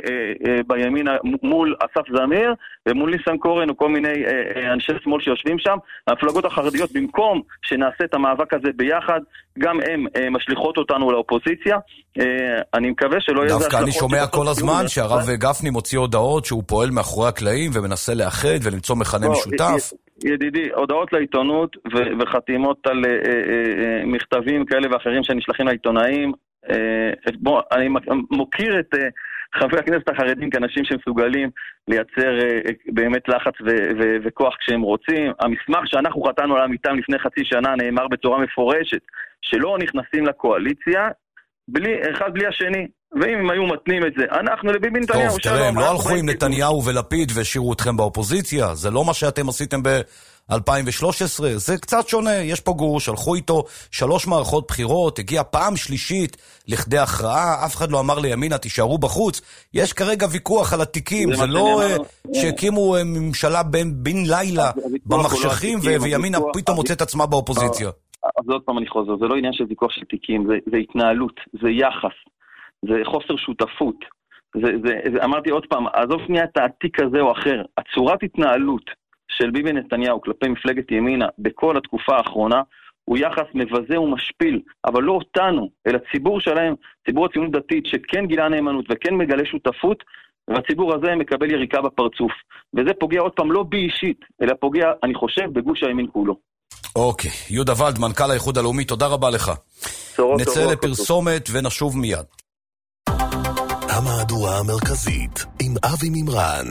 בימינה מול אסף זמיר ומול ניסן קורן וכל מיני אנשי שמאל שיושבים שם. המפלגות החרדיות, במקום שנעשה את המאבק הזה ביחד, גם הם משליחות אותנו לאופוזיציה. אני מקווה שלא יהיה... דווקא אני שומע כל הזמן שהרב גפני מוציא הודעות שהוא פועל מאחורי הקלעים ומנסה לאחד ולמצוא מכנה משותף. ידידי, הודעות לעיתונות וחתימות על מכתבים כאלה ואחרים שנשלחים לעיתונאים. אני מוקיר את חברי הכנסת החרדים כאנשים שמסוגלים לייצר באמת לחץ וכוח כשהם רוצים. המסמך שאנחנו חתנו עליו איתם לפני חצי שנה נאמר בצורה מפורשת שלא נכנסים לקואליציה אחד בלי השני, ואם הם היו מתנים את זה, אנחנו לביבי נתניהו. טוב, תראה, הם לא הלכו עם נתניהו ולפיד והשאירו אתכם באופוזיציה, זה לא מה שאתם עשיתם ב-2013, זה קצת שונה, יש פה גוש, הלכו איתו 3 מערכות בחירות, הגיע פעם שלישית לכדי הכרעה, אף אחד לא אמר לימינה, תישארו בחוץ, יש כרגע ויכוח על התיקים, זה לא שהקימו ממשלה בין לילה במחשכים, וימינה פתאום מוצאת עצמה באופוזיציה. אז עוד פעם אני חוזר, זה לא עניין של ויכוח של תיקים, זה התנהלות, זה יחס, זה חוסר שותפות. אמרתי עוד פעם, עזוב שנייה את העתיק הזה או אחר, הצורת התנהלות של ביבי נתניהו כלפי מפלגת ימינה בכל התקופה האחרונה, הוא יחס מבזה ומשפיל, אבל לא אותנו, אלא ציבור שלהם, ציבור הציונות דתית שכן גילה נאמנות וכן מגלה שותפות, והציבור הזה מקבל יריקה בפרצוף. וזה פוגע עוד פעם לא בי אישית, אלא פוגע, אני חושב, בגוש הימין כולו. אוקיי, יהודה ולד, מנכ"ל האיחוד הלאומי, תודה רבה לך. נצא לפרסומת ונשוב מיד. המהדורה המרכזית עם אבי מימרן.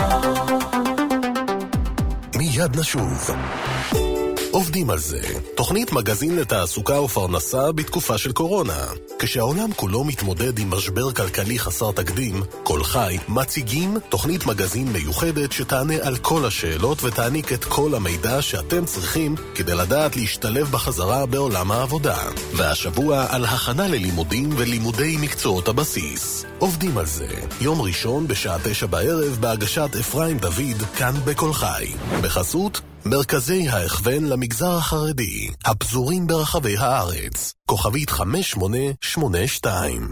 מיד נשוב. עובדים על זה. תוכנית מגזין לתעסוקה ופרנסה בתקופה של קורונה. כשהעולם כולו מתמודד עם משבר כלכלי חסר תקדים, כל חי מציגים תוכנית מגזין מיוחדת שתענה על כל השאלות ותעניק את כל המידע שאתם צריכים כדי לדעת להשתלב בחזרה בעולם העבודה. והשבוע על הכנה ללימודים ולימודי מקצועות הבסיס. עובדים על זה. יום ראשון בשעה 9 בערב בהגשת אפרים דוד כאן בכל חי. בחסות מרכזי ההכוון למגזר החרדי, הפזורים ברחבי הארץ, כוכבית 5882.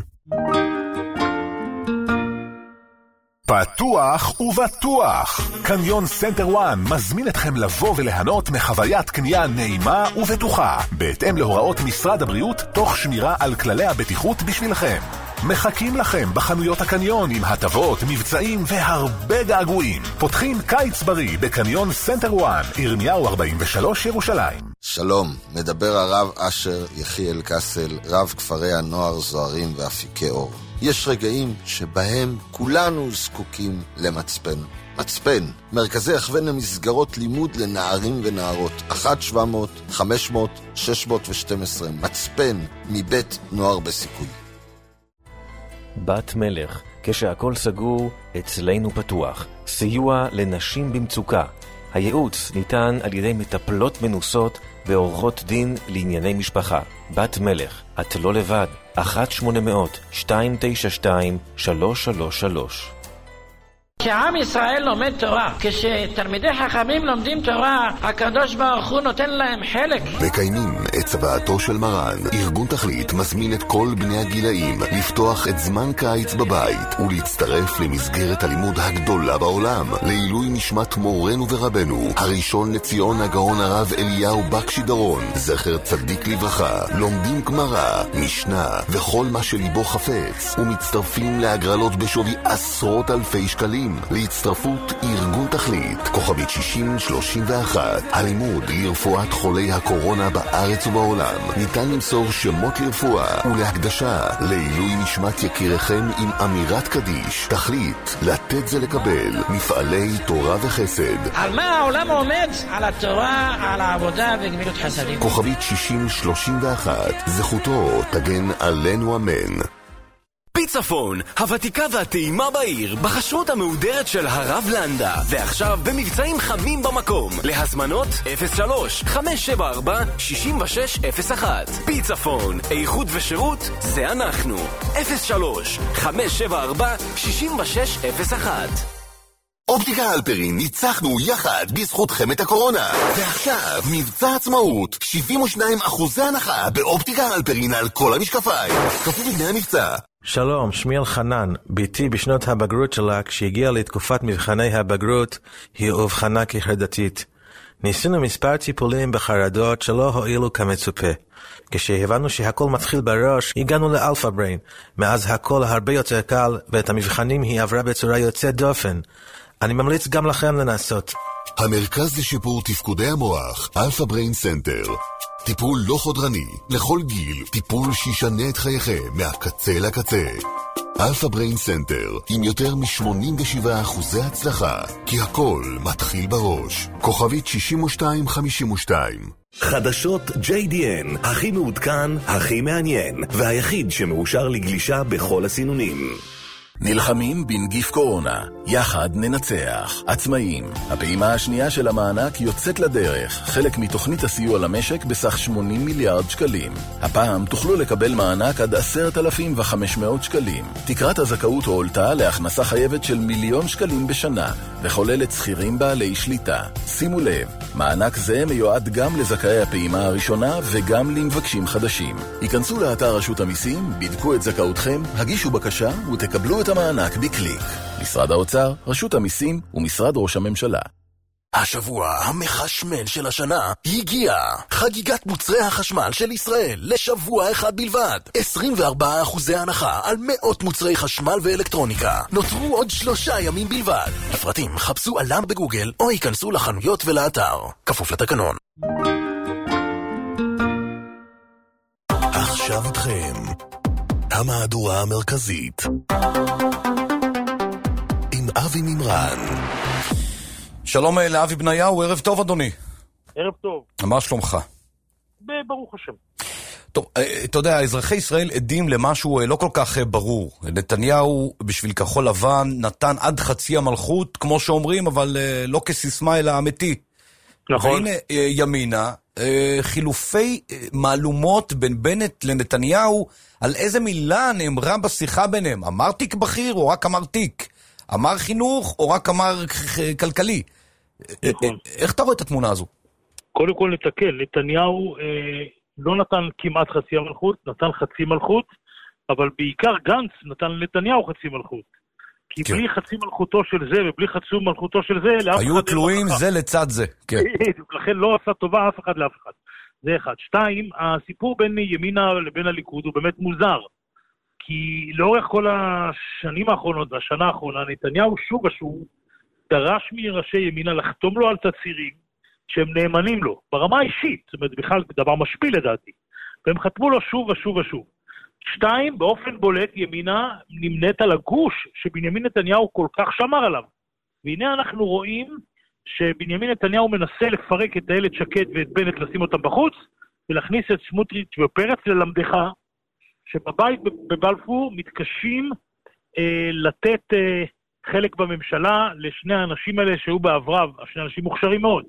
פתוח ובטוח. קניון סנטר וואן מזמין אתכם לבוא וליהנות מחוויית קנייה נעימה ובטוחה, בהתאם להוראות משרד הבריאות, תוך שמירה על כללי הבטיחות בשבילכם. מחכים לכם בחנויות הקניון עם הטבות, מבצעים והרבה געגועים. פותחים קיץ בריא בקניון סנטר וואן, ירמיהו 43 ירושלים. שלום, מדבר הרב אשר יחיאל קסל, רב כפרי הנוער זוהרים ואפיקי אור. יש רגעים שבהם כולנו זקוקים למצפן. מצפן, מרכזי הכוון למסגרות לימוד לנערים ונערות, 1-700-500-612, מצפן מבית נוער בסיכוי. בת מלך, כשהכל סגור, אצלנו פתוח. סיוע לנשים במצוקה. הייעוץ ניתן על ידי מטפלות מנוסות ועורכות דין לענייני משפחה. בת מלך, את לא לבד. 1-800-292-333. כשעם ישראל לומד תורה, כשתלמידי חכמים לומדים תורה, הקדוש ברוך הוא נותן להם חלק. מקיימים את צוואתו של מרן. ארגון תכלית מזמין את כל בני הגילאים לפתוח את זמן קיץ בבית ולהצטרף למסגרת הלימוד הגדולה בעולם לעילוי נשמת מורנו ורבנו הראשון לציון הגאון הרב אליהו בקשי דורון, זכר צדיק לברכה. לומדים גמרא, משנה וכל מה שליבו חפץ, ומצטרפים להגרלות בשווי עשרות אלפי שקלים. להצטרפות ארגון תכלית, כוכבית 6031. הלימוד לרפואת חולי הקורונה בארץ ובעולם. ניתן למסור שמות לרפואה ולהקדשה לעילוי נשמת יקיריכם עם אמירת קדיש. תכלית, לתת זה לקבל. מפעלי תורה וחסד. על מה העולם עומד? על התורה, על העבודה וגמילות חסדים. כוכבית 6031. זכותו תגן עלינו אמן. פיצפון, הוותיקה והטעימה בעיר, בחשרות המהודרת של הרב לנדה. ועכשיו במבצעים חמים במקום. להזמנות 03-574-6601. פיצפון, איכות ושירות, זה אנחנו. 03-574-6601. אופטיקה אלפרין, ניצחנו יחד בזכותכם את הקורונה. ועכשיו מבצע עצמאות, 72% הנחה באופטיקה אלפרין על כל המשקפיים. כפוף לתנאי המבצע. שלום, שמי אלחנן. ביתי בשנות הבגרות שלה, כשהגיעה לתקופת מבחני הבגרות, היא אובחנה כחרדתית. ניסינו מספר טיפולים בחרדות שלא הועילו כמצופה. כשהבנו שהכל מתחיל בראש, הגענו לאלפא בריין. מאז הכל הרבה יותר קל, ואת המבחנים היא עברה בצורה יוצאת דופן. אני ממליץ גם לכם לנסות. המרכז לשיפור תפקודי המוח, אלפא בריין סנטר. טיפול לא חודרני, לכל גיל, טיפול שישנה את חייכם מהקצה לקצה. אלפא בריין סנטר, עם יותר מ-87% הצלחה, כי הכל מתחיל בראש. כוכבית 6252. חדשות JDN, הכי מעודכן, הכי מעניין, והיחיד שמאושר לגלישה בכל הסינונים. נלחמים בנגיף קורונה, יחד ננצח. עצמאים, הפעימה השנייה של המענק יוצאת לדרך, חלק מתוכנית הסיוע למשק בסך 80 מיליארד שקלים. הפעם תוכלו לקבל מענק עד 10,500 שקלים. תקרת הזכאות הועלתה להכנסה חייבת של 1,000,000 שקלים בשנה, וכוללת שכירים בעלי שליטה. שימו לב, מענק זה מיועד גם לזכאי הפעימה הראשונה וגם למבקשים חדשים. היכנסו לאתר רשות המיסים, בדקו את זכאותכם, הגישו בקשה ותקבלו את המענק בקליק. משרד האוצר, רשות המיסים ומשרד ראש הממשלה. השבוע המחשמל של השנה הגיע. חגיגת מוצרי החשמל של ישראל לשבוע אחד בלבד. 24% הנחה על מאות מוצרי חשמל ואלקטרוניקה. נותרו עוד 3 ימים בלבד. לפרטים חפשו עלם בגוגל או ייכנסו לחנויות ולאתר. כפוף לתקנון. עכשיו איתכם המהדורה המרכזית עם אבי מימרן. שלום לאבי בניהו, ערב טוב אדוני. ערב טוב. מה שלומך? ברוך השם. טוב, אתה יודע, אזרחי ישראל עדים למשהו לא כל כך ברור. נתניהו בשביל כחול לבן נתן עד חצי המלכות, כמו שאומרים, אבל לא כסיסמה אלא אמיתי. נכון. והנה ימינה, חילופי מעלומות בין בנט לנתניהו, על איזה מילה נאמרה בשיחה ביניהם. אמר תיק בכיר או רק אמר תיק? אמר חינוך או רק אמר כלכלי? נכון. איך אתה רואה את התמונה הזו? קודם כל נתקל, נתניהו לא נתן כמעט חצי המלכות, נתן חצי מלכות, אבל בעיקר גנץ נתן לנתניהו חצי מלכות. כי בלי חצי מלכותו של זה ובלי חצי מלכותו של זה, היו תלויים זה לצד זה. לכן לא עשה טובה אף אחד לאף אחד. זה אחד. 2, הסיפור בין ימינה לבין הליכוד הוא באמת מוזר. כי לאורך כל השנים האחרונות והשנה האחרונה, נתניהו שוב ושוב דרש מראשי ימינה לחתום לו על תצהירים שהם נאמנים לו, ברמה האישית, זאת אומרת בכלל דבר משפיל לדעתי, והם חתמו לו שוב ושוב ושוב. 2, באופן בולט ימינה נמנית על הגוש שבנימין נתניהו כל כך שמר עליו. והנה אנחנו רואים שבנימין נתניהו מנסה לפרק את איילת שקד ואת בנט, לשים אותם בחוץ, ולהכניס את סמוטריץ' ופרץ ללמדך, שבבית בבלפור מתקשים לתת חלק בממשלה לשני האנשים האלה שהיו בעבריו, שני אנשים מוכשרים מאוד.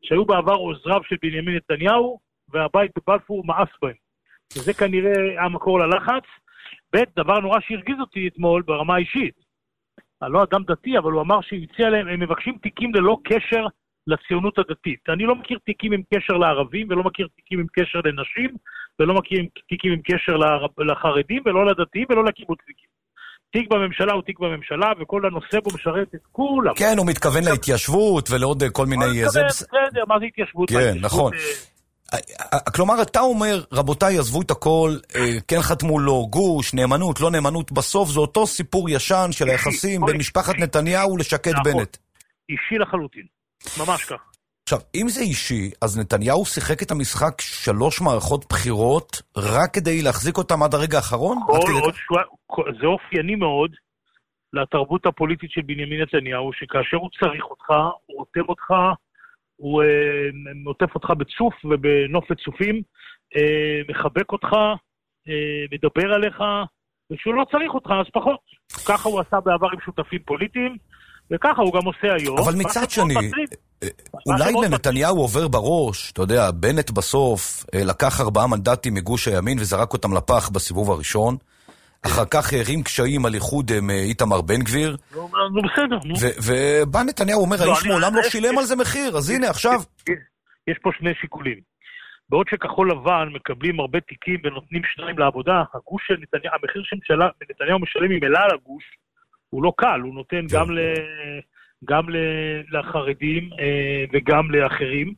שהיו בעבר עוזריו של בנימין נתניהו, והבית בבלפור מאס בהם. וזה כנראה המקור ללחץ. דבר נורא שהרגיז אותי אתמול ברמה האישית. אני לא אדם דתי, אבל הוא אמר שהציע להם, הם מבקשים תיקים ללא קשר לציונות הדתית. אני לא מכיר תיקים עם קשר לערבים, ולא מכיר תיקים עם קשר לנשים, ולא מכיר תיקים עם קשר לחרדים, ולא לדתיים, ולא לקיבוצניקים. תיק בממשלה הוא תיק בממשלה, וכל הנושא בו משרת את כולם. כן, הוא מתכוון להתיישבות ולעוד כל מיני... בסדר, מה זה התיישבות? כן, נכון. כלומר, אתה אומר, רבותיי, עזבו את הכל, כן חתמו לו גוש, נאמנות, לא נאמנות, בסוף זה אותו סיפור ישן של היחסים בין משפחת נתניהו לשקד בנט. אישי לחלוטין, ממש כך. עכשיו, אם זה אישי, אז נתניהו שיחק את המשחק 3 מערכות בחירות רק כדי להחזיק אותם עד הרגע האחרון? זה אופייני מאוד לתרבות הפוליטית של בנימין נתניהו, שכאשר הוא צריך אותך, הוא רותם אותך, הוא נוטף אותך בצוף ובנופת צופים, מחבק אותך, מדבר עליך, וכשהוא לא צריך אותך, אז פחות. ככה הוא עשה בעבר עם שותפים פוליטיים, וככה הוא גם עושה היום. אבל מצד שני, אולי לנתניהו עובר בראש, אתה יודע, בנט בסוף לקח 4 מנדטים מגוש הימין וזרק אותם לפח בסיבוב הראשון, אחר כך הרים קשיים על איחוד עם איתמר בן גביר. נו בסדר, נו. ובא נתניהו אומר, האיש מעולם לא שילם על זה מחיר, אז הנה עכשיו. יש פה 2 שיקולים. בעוד שכחול לבן מקבלים הרבה תיקים ונותנים 2 לעבודה, הגוש של נתניהו, המחיר שנתניהו משלם ממילא על הגוש, הוא לא קל, הוא נותן גם לחרדים וגם לאחרים,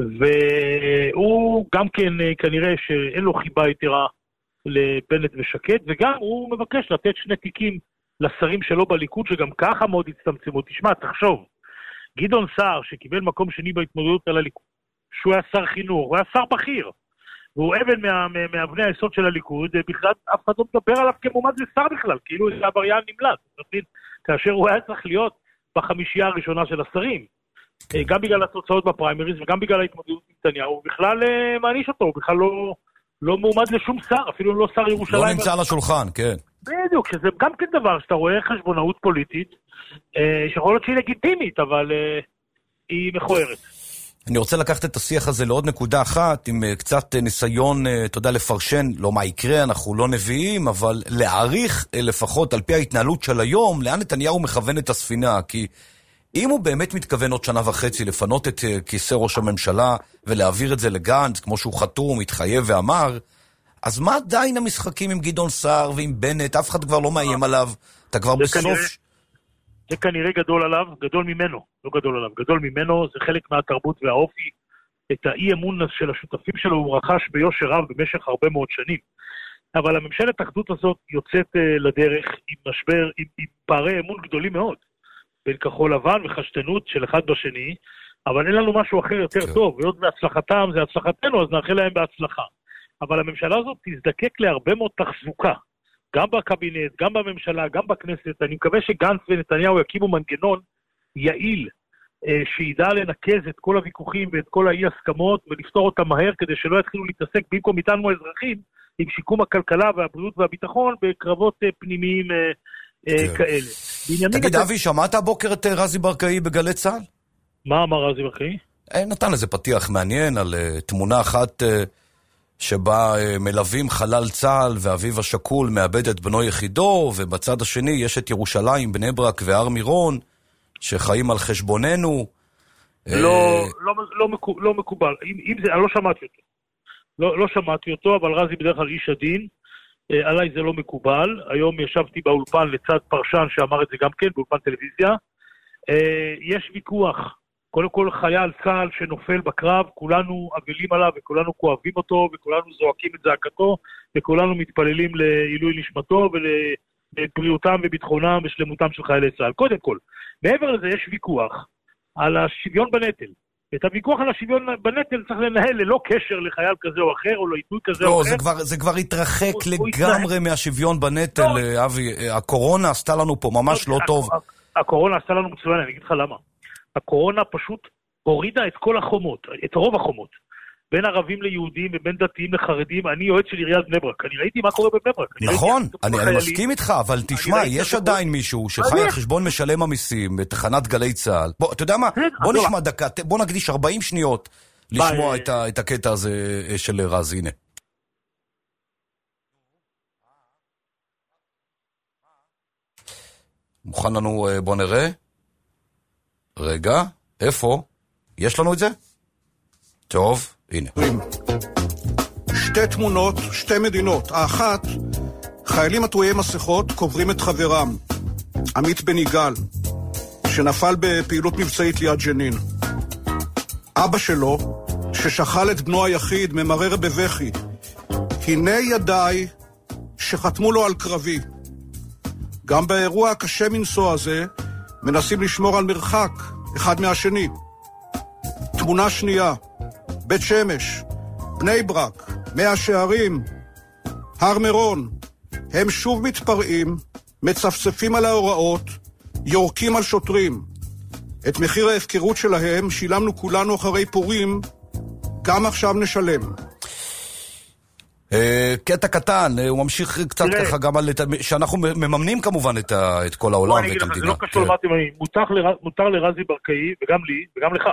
והוא גם כן כנראה שאין לו חיבה יתרה לבנט ושקד, וגם הוא מבקש לתת 2 תיקים לשרים שלו בליכוד, שגם ככה מאוד הצטמצמו. תשמע, תחשוב, גדעון סער שקיבל מקום שני בהתמודדות על הליכוד, שהוא היה שר חינוך, הוא היה שר בכיר, והוא אבן מאבני היסוד של הליכוד, בכלל אף אחד לא מדבר עליו כמועמד לשר בכלל, כאילו זה עבריין נמלט, כאשר הוא היה צריך להיות בחמישייה הראשונה של השרים, גם בגלל התוצאות בפריימריז וגם בגלל ההתמודדות עם נתניהו, הוא בכלל מעניש אותו, הוא בכלל לא מועמד לשום שר, אפילו לא שר ירושלים. לא נמצא על השולחן, כן. בדיוק, שזה גם כן דבר שאתה רואה חשבונאות פוליטית, שיכול להיות שהיא לגיטימית, אבל היא מכוערת. אני רוצה לקחת את השיח הזה לעוד נקודה אחת, עם קצת ניסיון, אתה יודע, לפרשן, לא מה יקרה, אנחנו לא נביאים, אבל להעריך לפחות על פי ההתנהלות של היום, לאן נתניהו מכוון את הספינה, כי אם הוא באמת מתכוון עוד 1.5 שנה לפנות את כיסא ראש הממשלה, ולהעביר את זה לגנץ, כמו שהוא חתום, התחייב ואמר, אז מה עדיין המשחקים עם גדעון סער ועם בנט, אף אחד כבר לא מאיים עליו, אתה כבר בסוף... זה כנראה גדול עליו, גדול ממנו, לא גדול עליו, גדול ממנו, זה חלק מהתרבות והאופי. את האי אמון של השותפים שלו הוא רכש ביושר רב במשך הרבה מאוד שנים. אבל הממשלת האחדות הזאת יוצאת לדרך עם משבר, עם פערי אמון גדולים מאוד, בין כחול לבן וחשתנות של אחד בשני, אבל אין לנו משהו אחר יותר טוב, והיות בהצלחתם זה הצלחתנו, אז נאחל להם בהצלחה. אבל הממשלה הזאת תזדקק להרבה מאוד תחזוקה. גם בקבינט, גם בממשלה, גם בכנסת. אני מקווה שגנץ ונתניהו יקימו מנגנון יעיל, שידע לנקז את כל הוויכוחים ואת כל האי-הסכמות, ולפתור אותם מהר, כדי שלא יתחילו להתעסק במקום איתנו האזרחים, עם שיקום הכלכלה והבריאות והביטחון, בקרבות פנימיים כאלה. תגיד, אבי, שמעת הבוקר את רזי ברקאי בגלי צה"ל? מה אמר רזי ברקאי? נתן איזה פתיח מעניין על תמונה אחת... שבה מלווים חלל צה"ל ואביו השכול מאבד את בנו יחידו, ובצד השני יש את ירושלים, בני ברק והר מירון, שחיים על חשבוננו. לא מקובל. אני לא שמעתי אותו. לא שמעתי אותו, אבל רזי בדרך כלל איש הדין. עליי זה לא מקובל. היום ישבתי באולפן לצד פרשן שאמר את זה גם כן, באולפן טלוויזיה. יש ויכוח. קודם כל חייל צה"ל שנופל בקרב, כולנו אבלים עליו וכולנו כואבים אותו וכולנו זועקים את זעקתו וכולנו מתפללים לעילוי נשמתו ולבריאותם וביטחונם ושלמותם של חיילי צה"ל. קודם כל, מעבר לזה יש ויכוח על השוויון בנטל. את הוויכוח על השוויון בנטל צריך לנהל ללא קשר לחייל כזה או אחר או לעיתוי כזה או אחר. זה כבר התרחק לגמרי מהשוויון בנטל, אבי. הקורונה עשתה לנו פה ממש לא טוב. הקורונה עשתה לנו מצוין, אני אגיד לך למה. הקורונה פשוט הורידה את כל החומות, את רוב החומות. בין ערבים ליהודים ובין דתיים לחרדים, אני יועץ של עיריית בני ברק, אני ראיתי מה קורה בבני ברק. נכון, אני מסכים איתך, אבל תשמע, יש עדיין מישהו שחי על חשבון משלם המיסים בתחנת גלי צה"ל. בוא, אתה יודע מה? בוא נשמע דקה, בוא נקדיש 40 שניות לשמוע את הקטע הזה של רז, הנה. מוכן לנו, בוא נראה. רגע, איפה? יש לנו את זה? טוב, הנה. שתי תמונות, שתי מדינות. האחת, חיילים עטויי מסכות קוברים את חברם, עמית בן יגאל, שנפל בפעילות מבצעית ליד ג'נין. אבא שלו, ששכל את בנו היחיד, ממרר בבכי. הנה ידיי שחתמו לו על קרבי. גם באירוע הקשה מנשוא הזה, מנסים לשמור על מרחק אחד מהשני. תמונה שנייה, בית שמש, בני ברק, מאה שערים, הר מירון, הם שוב מתפרעים, מצפצפים על ההוראות, יורקים על שוטרים. את מחיר ההפקרות שלהם שילמנו כולנו אחרי פורים, גם עכשיו נשלם. קטע קטן, הוא ממשיך קצת ככה גם על שאנחנו מממנים כמובן את כל העולם ואת המדינה. זה לא קשור למה אתם אומרים, מותר לרזי ברקאי וגם לי וגם לך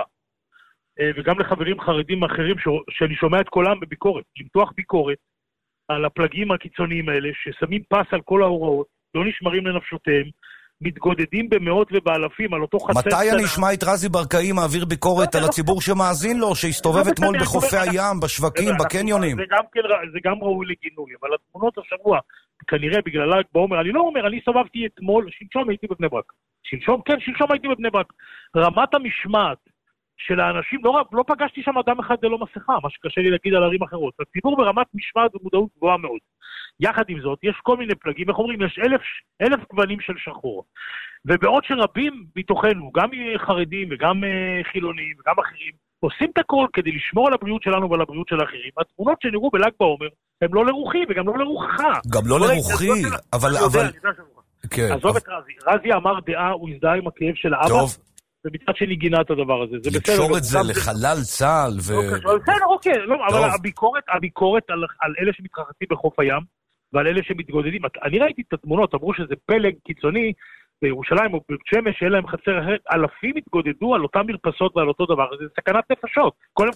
וגם לחברים חרדים אחרים שאני שומע את קולם בביקורת, למתוח ביקורת על הפלגים הקיצוניים האלה ששמים פס על כל ההוראות, לא נשמרים לנפשותיהם, מתגודדים במאות ובאלפים על אותו חצר. מתי אני אשמע את רזי ברקאי מעביר ביקורת על הציבור שמאזין לו, שהסתובב אתמול בחופי הים, בשווקים, בקניונים? זה גם ראוי לגינוי, אבל התמונות השבוע, כנראה בגלל ל"ג בעומר, אני לא אומר, אני סובבתי אתמול, שלשום הייתי בבני ברק. שלשום הייתי בבני ברק. רמת המשמעת של האנשים, לא פגשתי שם אדם אחד ללא מסכה, מה שקשה לי להגיד על ערים אחרות. הציבור ברמת משמעת ומודעות גבוהה מאוד. יחד עם זאת, יש כל מיני פלגים, איך אומרים, יש אלף גוונים של שחור. ובעוד שרבים מתוכנו, גם חרדים וגם חילונים וגם אחרים, עושים את הכל כדי לשמור על הבריאות שלנו ועל הבריאות של האחרים. התמונות שנראו בל"ג בעומר, הם לא לרוחי וגם לא לרוחך. גם לא לרוחי, אבל... עזוב את רזי. רזי אמר דעה, הוא הזדהה עם הכאב של האבא. טוב. ומצד שני גינה את הדבר הזה. לקשור את זה לחלל צה"ל ו... אוקיי, אבל הביקורת על אלה שמתרחצים בחוף הים, ועל אלה שמתגודדים, אני ראיתי את התמונות, אמרו שזה פלג קיצוני, בירושלים או בבית שמש, שאין להם חצר אחרת, אלפים התגודדו על אותם מרפסות ועל אותו דבר, זה סכנת נפשות, קודם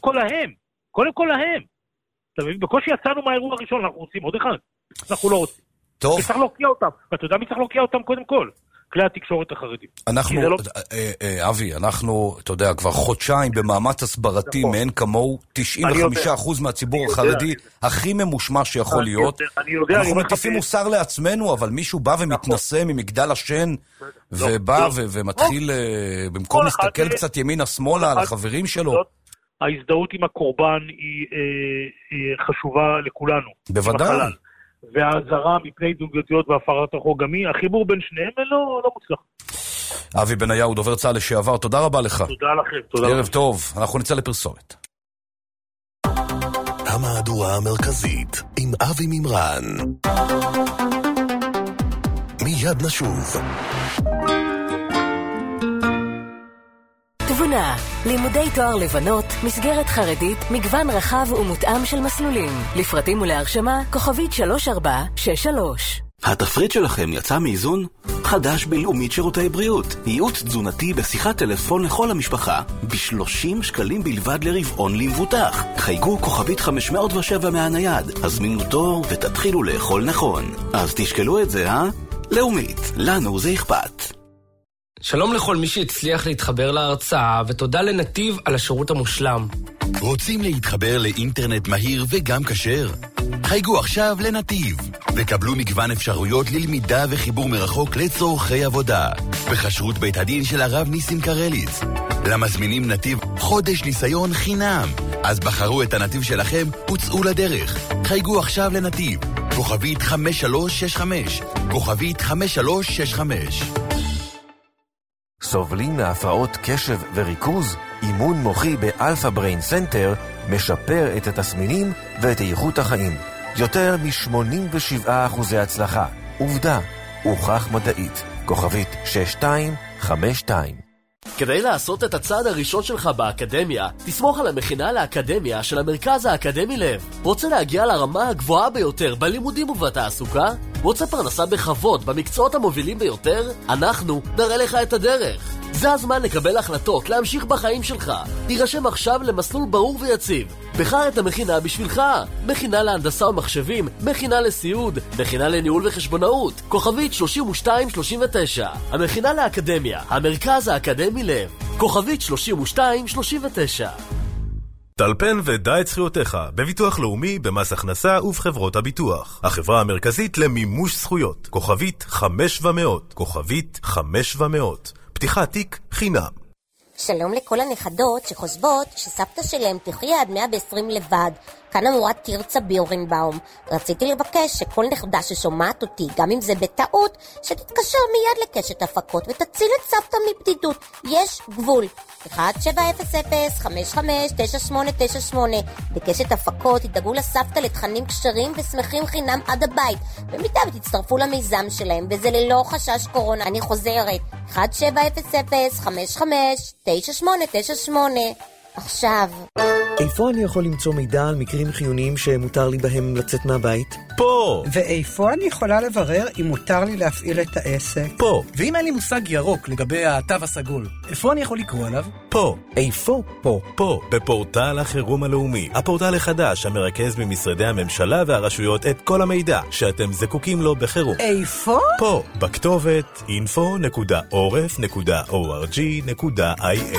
כל להם. אתה מבין, בקושי יצאנו מהאירוע הראשון, אנחנו רוצים עוד אחד, אנחנו לא רוצים. טוב. צריך להוקיע אותם, ואתה יודע מי צריך להוקיע אותם קודם כל? כלי התקשורת החרדים. אנחנו, אבי, אנחנו, אתה יודע, כבר חודשיים במאמץ הסברתי מאין כמוהו, 95% מהציבור החרדי הכי ממושמע שיכול להיות. אנחנו מטיפים מוסר לעצמנו, אבל מישהו בא ומתנסה ממגדל השן, ובא ומתחיל, במקום להסתכל קצת ימינה-שמאלה על החברים שלו. ההזדהות עם הקורבן היא חשובה לכולנו. בוודאי. והעזרה מפני דוגיות והפרת החוק גם היא, החיבור בין שניהם לא מוצלח. אבי בניהו, דובר צה"ל לשעבר, תודה רבה לך. תודה לכם. ערב טוב, אנחנו נצא לפרסומת. המהדורה המרכזית עם אבי מימרן. מיד נשוב. תבונה, לימודי תואר לבנות, מסגרת חרדית, מגוון רחב ומותאם של מסלולים. לפרטים ולהרשמה, כוכבית 3463. התפריט שלכם יצא מאיזון? חדש בלאומית שירותי בריאות. ייעוץ תזונתי בשיחת טלפון לכל המשפחה, ב-30 שקלים בלבד לרבעון למבוטח. חייגו כוכבית 507 מהנייד, הזמינו תור ותתחילו לאכול נכון. אז תשקלו את זה, לאומית, לנו זה אכפת. שלום לכל מי שהצליח להתחבר להרצאה, ותודה לנתיב על השירות המושלם. רוצים להתחבר לאינטרנט מהיר וגם כשר? חייגו עכשיו לנתיב, וקבלו מגוון אפשרויות ללמידה וחיבור מרחוק לצורכי עבודה, בחשרות בית הדין של הרב ניסים קרליץ. למזמינים נתיב חודש ניסיון חינם, אז בחרו את הנתיב שלכם וצאו לדרך. חייגו עכשיו לנתיב, כוכבית 5365, כוכבית 5365. סובלים מהפרעות קשב וריכוז? אימון מוחי באלפא בריין סנטר משפר את התסמינים ואת איכות החיים. יותר מ-87% הצלחה. עובדה, הוכח מדעית. כוכבית 6252. כדי לעשות את הצעד הראשון שלך באקדמיה, תסמוך על המכינה לאקדמיה של המרכז האקדמי לב. רוצה להגיע לרמה הגבוהה ביותר בלימודים ובתעסוקה? רוצה פרנסה בכבוד במקצועות המובילים ביותר? אנחנו נראה לך את הדרך. זה הזמן לקבל החלטות, להמשיך בחיים שלך. תירשם עכשיו למסלול ברור ויציב. בחר את המכינה בשבילך. מכינה להנדסה ומחשבים, מכינה לסיעוד, מכינה לניהול וחשבונאות. כוכבית 3239. המכינה לאקדמיה, המרכז האקדמי לב. כוכבית 3239. טלפן ודע את זכויותיך בביטוח לאומי, במס הכנסה ובחברות הביטוח. החברה המרכזית למימוש זכויות. כוכבית 5700. כוכבית 5700. פתיחת תיק חינם. שלום לכל הנכדות שחושבות שסבתא שלהם תחיה עד 120 לבד. כאן המורה תרצה ביורנבאום. רציתי לבקש שכל נכדה ששומעת אותי, גם אם זה בטעות, שתתקשר מיד לקשת הפקות ותציל את סבתא מבדידות. יש גבול. 1-700-55-9898. בקשת הפקות תדאגו לסבתא לתכנים קשרים ושמחים חינם עד הבית, במידה ותצטרפו למיזם שלהם, וזה ללא חשש קורונה. אני חוזרת, 1-700-55-9898. עכשיו. איפה אני יכול למצוא מידע על מקרים חיוניים שמותר לי בהם לצאת מהבית? פה! ואיפה אני יכולה לברר אם מותר לי להפעיל את העסק? פה! ואם אין לי מושג ירוק לגבי התו הסגול, איפה אני יכול לקרוא עליו? פה! איפה? פה! פה! בפורטל החירום הלאומי, הפורטל החדש המרכז ממשרדי הממשלה והרשויות את כל המידע שאתם זקוקים לו בחירום. איפה? פה! בכתובת info.orf.org.il.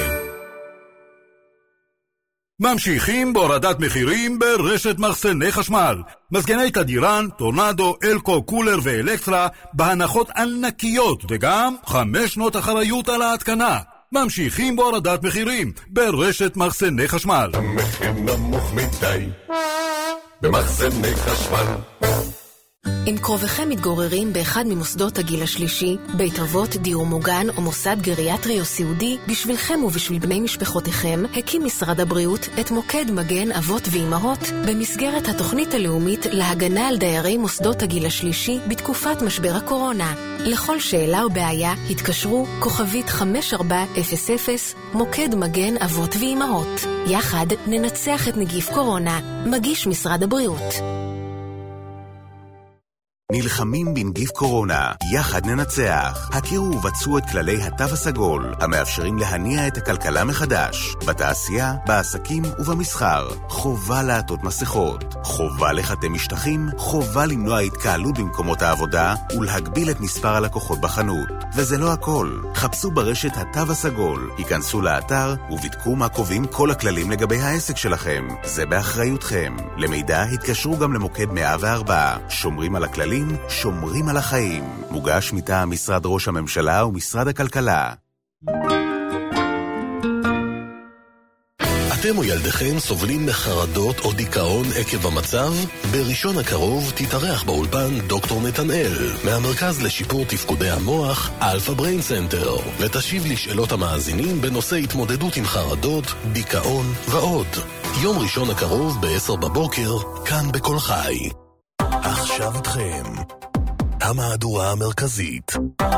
ממשיכים בהורדת מחירים ברשת מחסני חשמל. מזגני תדירן, טורנדו, אלקו, קולר ואלקטרה בהנחות ענקיות וגם 5 שנות אחריות על ההתקנה. ממשיכים בהורדת מחירים ברשת מחסני חשמל. המחיר נמוך מדי במחסני חשמל. אם קרוביכם מתגוררים באחד ממוסדות הגיל השלישי, בית אבות, דיור מוגן או מוסד גריאטרי או סיעודי, בשבילכם ובשביל בני משפחותיכם, הקים משרד הבריאות את מוקד מגן אבות ואימהות במסגרת התוכנית הלאומית להגנה על דיירי מוסדות הגיל השלישי בתקופת משבר הקורונה. לכל שאלה או בעיה התקשרו כוכבית 5400 מוקד מגן אבות ואימהות. יחד ננצח את נגיף קורונה. מגיש משרד הבריאות. נלחמים בנגיף קורונה, יחד ננצח. הכירו ובצעו את כללי התו הסגול, המאפשרים להניע את הכלכלה מחדש. בתעשייה, בעסקים ובמסחר. חובה לעטות מסכות, חובה לחתם משטחים, חובה למנוע התקהלות במקומות העבודה, ולהגביל את מספר הלקוחות בחנות. וזה לא הכל. חפשו ברשת התו הסגול, היכנסו לאתר ובדקו מה קובעים כל הכללים לגבי העסק שלכם. זה באחריותכם. למידע התקשרו גם למוקד 104. שומרים על הכללים, שומרים על החיים. מוגש מטעם משרד ראש הממשלה ומשרד הכלכלה. אתם או ילדיכם סובלים מחרדות או דיכאון עקב המצב? בראשון הקרוב תתארח באולפן דוקטור נתנאל מהמרכז לשיפור תפקודי המוח אלפא בריין סנטר, ותשיב לשאלות המאזינים בנושא התמודדות עם חרדות, דיכאון ועוד. יום ראשון הקרוב ב-10 בבוקר, כאן בכל חי. עכשיו אתכם, המהדורה המרכזית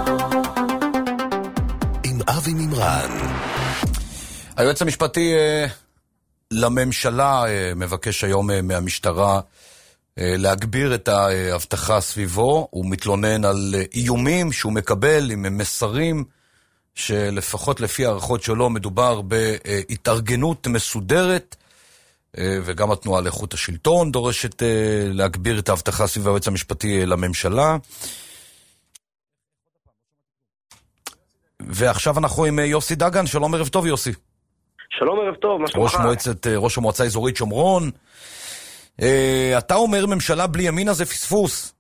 עם אבי מימרן. היועץ המשפטי לממשלה מבקש היום מהמשטרה להגביר את ההבטחה סביבו. הוא מתלונן על איומים שהוא מקבל עם מסרים שלפחות לפי הערכות שלו מדובר בהתארגנות מסודרת, וגם התנועה לאיכות השלטון דורשת להגביר את ההבטחה סביב היועץ המשפטי לממשלה. ועכשיו אנחנו עם יוסי דגן. שלום, ערב טוב יוסי. שלום, ערב טוב, מה שלומך? ראש המועצה האזורית שומרון. אתה אומר ממשלה בלי ימינה זה פספוס.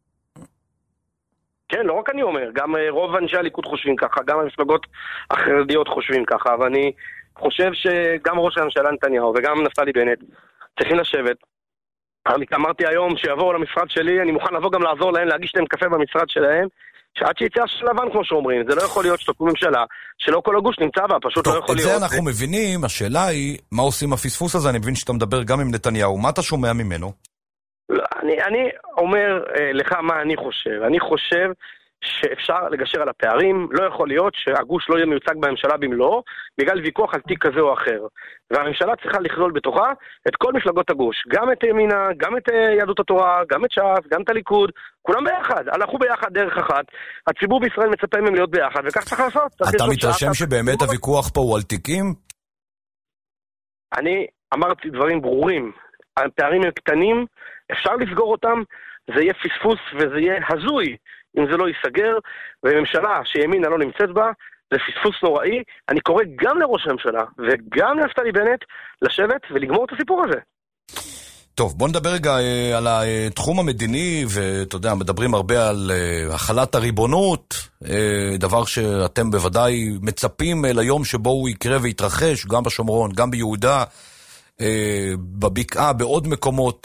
כן, לא רק אני אומר, גם רוב אנשי הליכוד חושבים ככה, גם המפלגות החרדיות חושבים ככה, ואני חושב שגם ראש הממשלה נתניהו וגם נפתלי בנט צריכים לשבת. אמרתי היום שיבואו למשרד שלי, אני מוכן לבוא גם לעזור להם, להגיש להם קפה במשרד שלהם, שעד שיצא של לבן כמו שאומרים. זה לא יכול להיות שתקום ממשלה שלא כל הגוש נמצא בה, פשוט לא יכול להיות. את זה אנחנו מבינים, השאלה היא מה עושים הפספוס הזה. אני מבין שאתה מדבר גם עם נתניהו, מה אתה שומע ממנו? לא, אני אומר לך מה אני חושב. אני חושב שאפשר לגשר על הפערים, לא יכול להיות שהגוש לא יהיה מיוצג בממשלה במלואו, בגלל ויכוח על תיק כזה או אחר. והממשלה צריכה לכלול בתוכה את כל מפלגות הגוש, גם את ימינה, גם את יהדות התורה, גם את ש"ס, גם את הליכוד, כולם ביחד, הלכו ביחד דרך אחת, הציבור בישראל מצפה מהם להיות ביחד, וכך צריך לעשות. אתה מתרשם שבאמת הוויכוח פה הוא על תיקים? אני אמרתי דברים ברורים, הפערים הם קטנים, אפשר לסגור אותם, זה יהיה פספוס וזה יהיה הזוי אם זה לא ייסגר, וממשלה שימינה לא נמצאת בה, זה פספוס נוראי. אני קורא גם לראש הממשלה וגם לנפתלי בנט לשבת ולגמור את הסיפור הזה. טוב, בוא נדבר רגע על התחום המדיני, ואתה יודע, מדברים הרבה על החלת הריבונות, דבר שאתם בוודאי מצפים ליום שבו הוא יקרה ויתרחש, גם בשומרון, גם ביהודה, בבקעה, בעוד מקומות,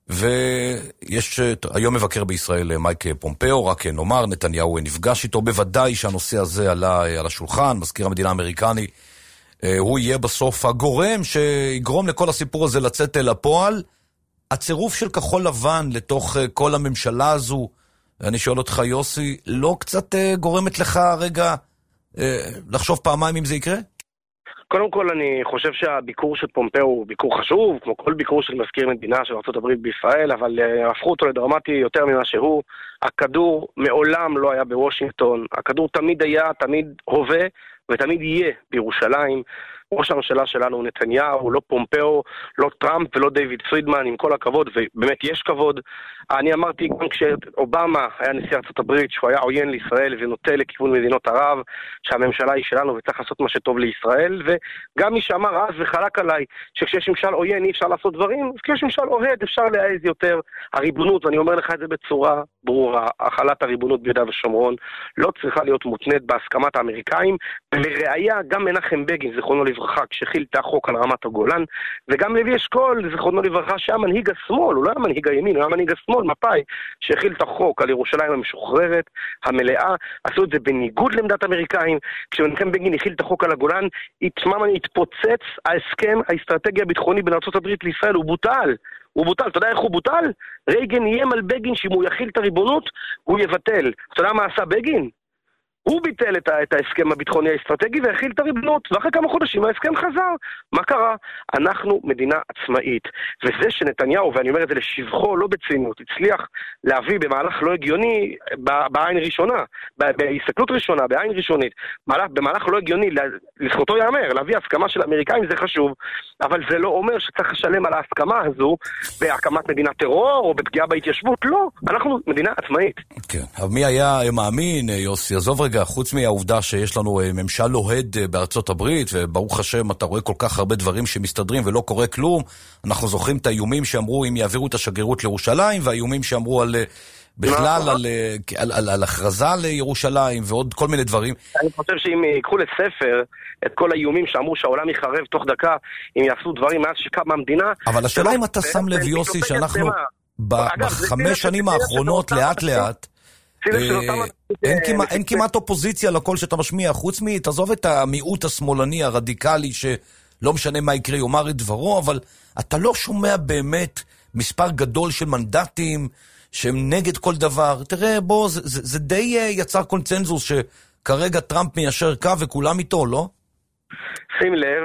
ויש היום מבקר בישראל מייק פומפאו, רק נאמר, נתניהו נפגש איתו, בוודאי שהנושא הזה עלה על השולחן, מזכיר המדינה האמריקני, הוא יהיה בסוף הגורם שיגרום לכל הסיפור הזה לצאת אל הפועל. הצירוף של כחול לבן לתוך כל הממשלה הזו, אני שואל אותך יוסי, לא קצת גורמת לך רגע לחשוב פעמיים אם זה יקרה? קודם כל אני חושב שהביקור של פומפאו הוא ביקור חשוב, כמו כל ביקור של מזכיר מדינה של ארצות הברית בישראל, אבל הפכו אותו לדרמטי יותר ממה שהוא. הכדור מעולם לא היה בוושינגטון, הכדור תמיד היה, תמיד הווה ותמיד יהיה בירושלים. ראש הממשלה שלנו הוא נתניהו, לא פומפאו, לא טראמפ ולא דיוויד פרידמן, עם כל הכבוד, ובאמת יש כבוד. אני אמרתי גם כשאובמה היה נשיא ארצות הברית, שהוא היה עוין לישראל ונוטה לכיוון מדינות ערב, שהממשלה היא שלנו וצריך לעשות מה שטוב לישראל, וגם מי שאמר אז וחלק עליי, שכשיש ממשל עוין אי אפשר לעשות דברים, אז כשיש ממשל אוהד אפשר להעז יותר. הריבונות, ואני אומר לך את זה בצורה ברורה, החלת הריבונות ביהודה ושומרון לא צריכה להיות מותנית בהסכמת האמריקאים, ולראיה גם מנחם בגין, זיכרונו לברכה, כשחיל את החוק על רמת הגולן, וגם לוי אשכול, זיכרונו לברכה, שהיה מנהיג השמאל, הוא לא היה מנהיג הימין, הוא היה מנהיג השמאל, מפאי, שהחיל את החוק על ירושלים המשוחררת, המלאה, עשו את זה בניגוד לעמדת האמריקאים. כשמנחם בגין החיל את החוק על הגולן, התפוצץ ההסכם האסטרטגי הביטחוני בין ארצות הברית לישראל, הוא בוטל. אתה יודע איך הוא בוטל? רייגן איים על בגין שאם הוא יחיל את הריבונות, הוא יבטל. אתה יודע מה עשה בגין? הוא ביטל את ההסכם הביטחוני האסטרטגי והחיל את הריבונות, ואחרי כמה חודשים ההסכם חזר. מה קרה? אנחנו מדינה עצמאית, וזה שנתניהו, ואני אומר את זה לשבחו, לא בציניות, הצליח להביא במהלך לא הגיוני, בעין ראשונה, בהסתכלות ראשונה, בעין ראשונית, במהלך לא הגיוני, לזכותו יאמר, להביא הסכמה של האמריקאים זה חשוב, אבל זה לא אומר שצריך לשלם על ההסכמה הזו בהקמת מדינת טרור או בפגיעה בהתיישבות. לא, אנחנו מדינה עצמאית. כן, אבל מי היה מאמין, יוסי, עזוב רגע, חוץ מהעובדה שיש לנו ממשל אוהד בארצות הברית, וברוך השם אתה רואה כל כך הרבה דברים שמסתדרים ולא קורה כלום. אנחנו זוכרים את האיומים שאמרו אם יעבירו את השגרירות לירושלים, והאיומים שאמרו על בכלל על הכרזה לירושלים ועוד כל מיני דברים. אני חושב שאם יקחו לספר את כל האיומים שאמרו שהעולם יחרב תוך דקה, אם יעשו דברים מאז שקמה המדינה. אבל השאלה אם אתה שם לב יוסי שאנחנו בחמש שנים האחרונות לאט לאט אין כמעט אופוזיציה לכל שאתה משמיע, חוץ תעזוב את המיעוט השמאלני הרדיקלי שלא משנה מה יקרה יאמר את דברו, אבל אתה לא שומע באמת מספר גדול של מנדטים שהם נגד כל דבר. תראה, בוא, זה די יצר קונצנזוס שכרגע טראמפ מיישר קו וכולם איתו, לא? שים לב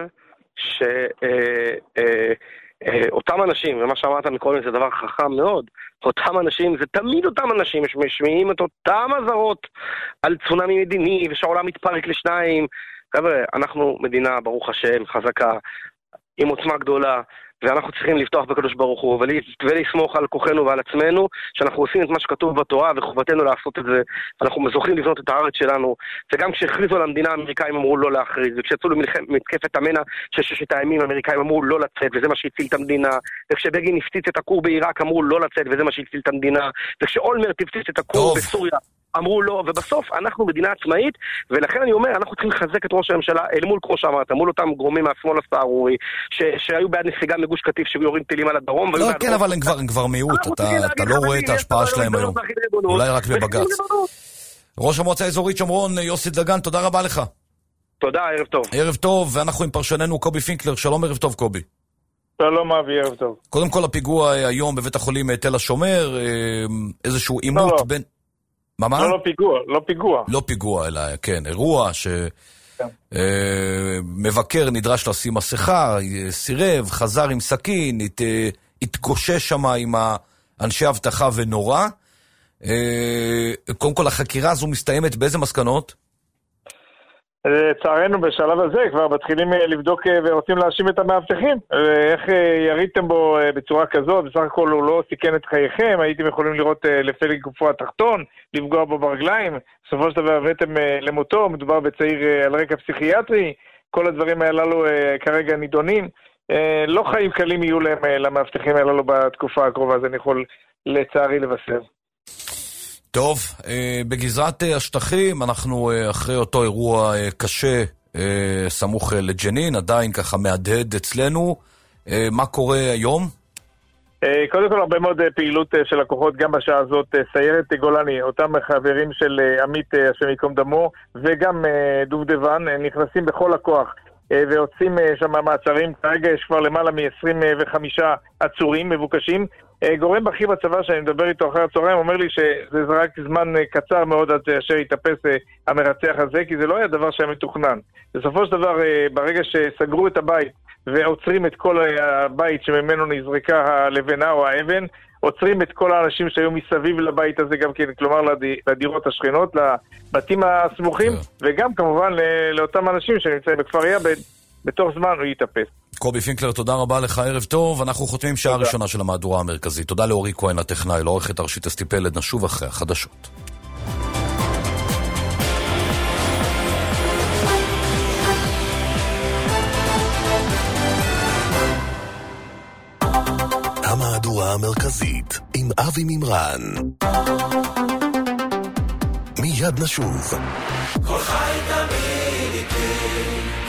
אותם אנשים, ומה שאמרת מקודם זה דבר חכם מאוד, אותם אנשים, זה תמיד אותם אנשים שמשמיעים את אותם אזהרות על צונאמי מדיני ושהעולם מתפרק לשניים. חבר'ה, אנחנו מדינה, ברוך השם, חזקה, עם עוצמה גדולה, ואנחנו צריכים לפתוח בקדוש ברוך הוא ולסמוך על כוחנו ועל עצמנו, שאנחנו עושים את מה שכתוב בתורה וחובתנו לעשות את זה. אנחנו זוכים לבנות את הארץ שלנו, וגם כשהכריזו על המדינה האמריקאים אמרו לא להכריז, וכשיצאו למתקפת המנע של ששת הימים האמריקאים אמרו לא לצאת וזה מה שהציל את המדינה, וכשבגין הפציץ את הכור בעיראק אמרו לא לצאת וזה מה שהציל את המדינה, וכשאולמרט הפציץ את הכור בסוריה אמרו לא, ובסוף אנחנו מדינה עצמאית, ולכן אני אומר, אנחנו צריכים לחזק את ראש הממשלה אל מול, כמו שאמרת, מול אותם גורמים מהשמאל הסהרורי, שהיו בעד נסיגה מגוש קטיף שיורים טילים על הדרום. לא, כן, אבל הם כבר מיעוט, אתה לא רואה את ההשפעה שלהם היום. אולי רק בבגץ. ראש המועצה האזורית שומרון, יוסי דגן, תודה רבה לך. תודה, ערב טוב. ערב טוב, ואנחנו עם פרשננו קובי פינקלר. שלום, ערב טוב, קובי. שלום אבי, ערב טוב. קודם כל, הפיגוע היום בבית החולים תל השומר, איזשהו עימות בין... מה? לא פיגוע, אלא, כן, אירוע מבקר נדרש לשים מסכה, סירב, חזר עם סכין, התגושש שם עם אנשי אבטחה ונורא. קודם כל, החקירה הזו מסתיימת באיזה מסקנות? לצערנו בשלב הזה כבר מתחילים לבדוק ורוצים להאשים את המאבטחים. איך יריתם בו בצורה כזאת, בסך הכל הוא לא סיכן את חייכם, הייתם יכולים לראות לפלג גופו התחתון, לפגוע בו ברגליים, בסופו של דבר הבאתם למותו, מדובר בצעיר על רקע פסיכיאטרי, כל הדברים הללו כרגע נידונים. לא חיים קלים יהיו להם למאבטחים הללו בתקופה הקרובה, אז אני יכול לצערי לבשר. טוב, בגזרת השטחים אנחנו אחרי אותו אירוע קשה סמוך לג'נין, עדיין ככה מהדהד אצלנו. מה קורה היום? קודם כל הרבה מאוד פעילות של הכוחות גם בשעה הזאת, סיירת גולני, אותם חברים של עמית השם יקום דמו וגם דובדבן נכנסים בכל הכוח ועוצים שם מעצרים. כרגע יש כבר למעלה מ-25 עצורים מבוקשים. גורם בכיר בצבא שאני מדבר איתו אחרי הצהריים אומר לי שזה רק זמן קצר מאוד עד אשר יתאפס המרצח הזה, כי זה לא היה דבר שהיה מתוכנן. בסופו של דבר, ברגע שסגרו את הבית ועוצרים את כל הבית שממנו נזרקה הלבנה או האבן, עוצרים את כל האנשים שהיו מסביב לבית הזה גם כן, כלומר לדירות השכנות, לבתים הסמוכים, וגם כמובן לאותם אנשים שנמצאים בכפר יעבד, בתוך זמן הוא יתאפס. קובי פינקלר, תודה רבה לך, ערב טוב. אנחנו חותמים שעה ראשונה של המהדורה המרכזית. תודה לאורי כהן הטכנאי, לעורכת הראשית אסתי פלד. נשוב אחרי החדשות. המהדורה המרכזית עם אבי מימרן. מיד נשוב. כל חי תמיד יקרה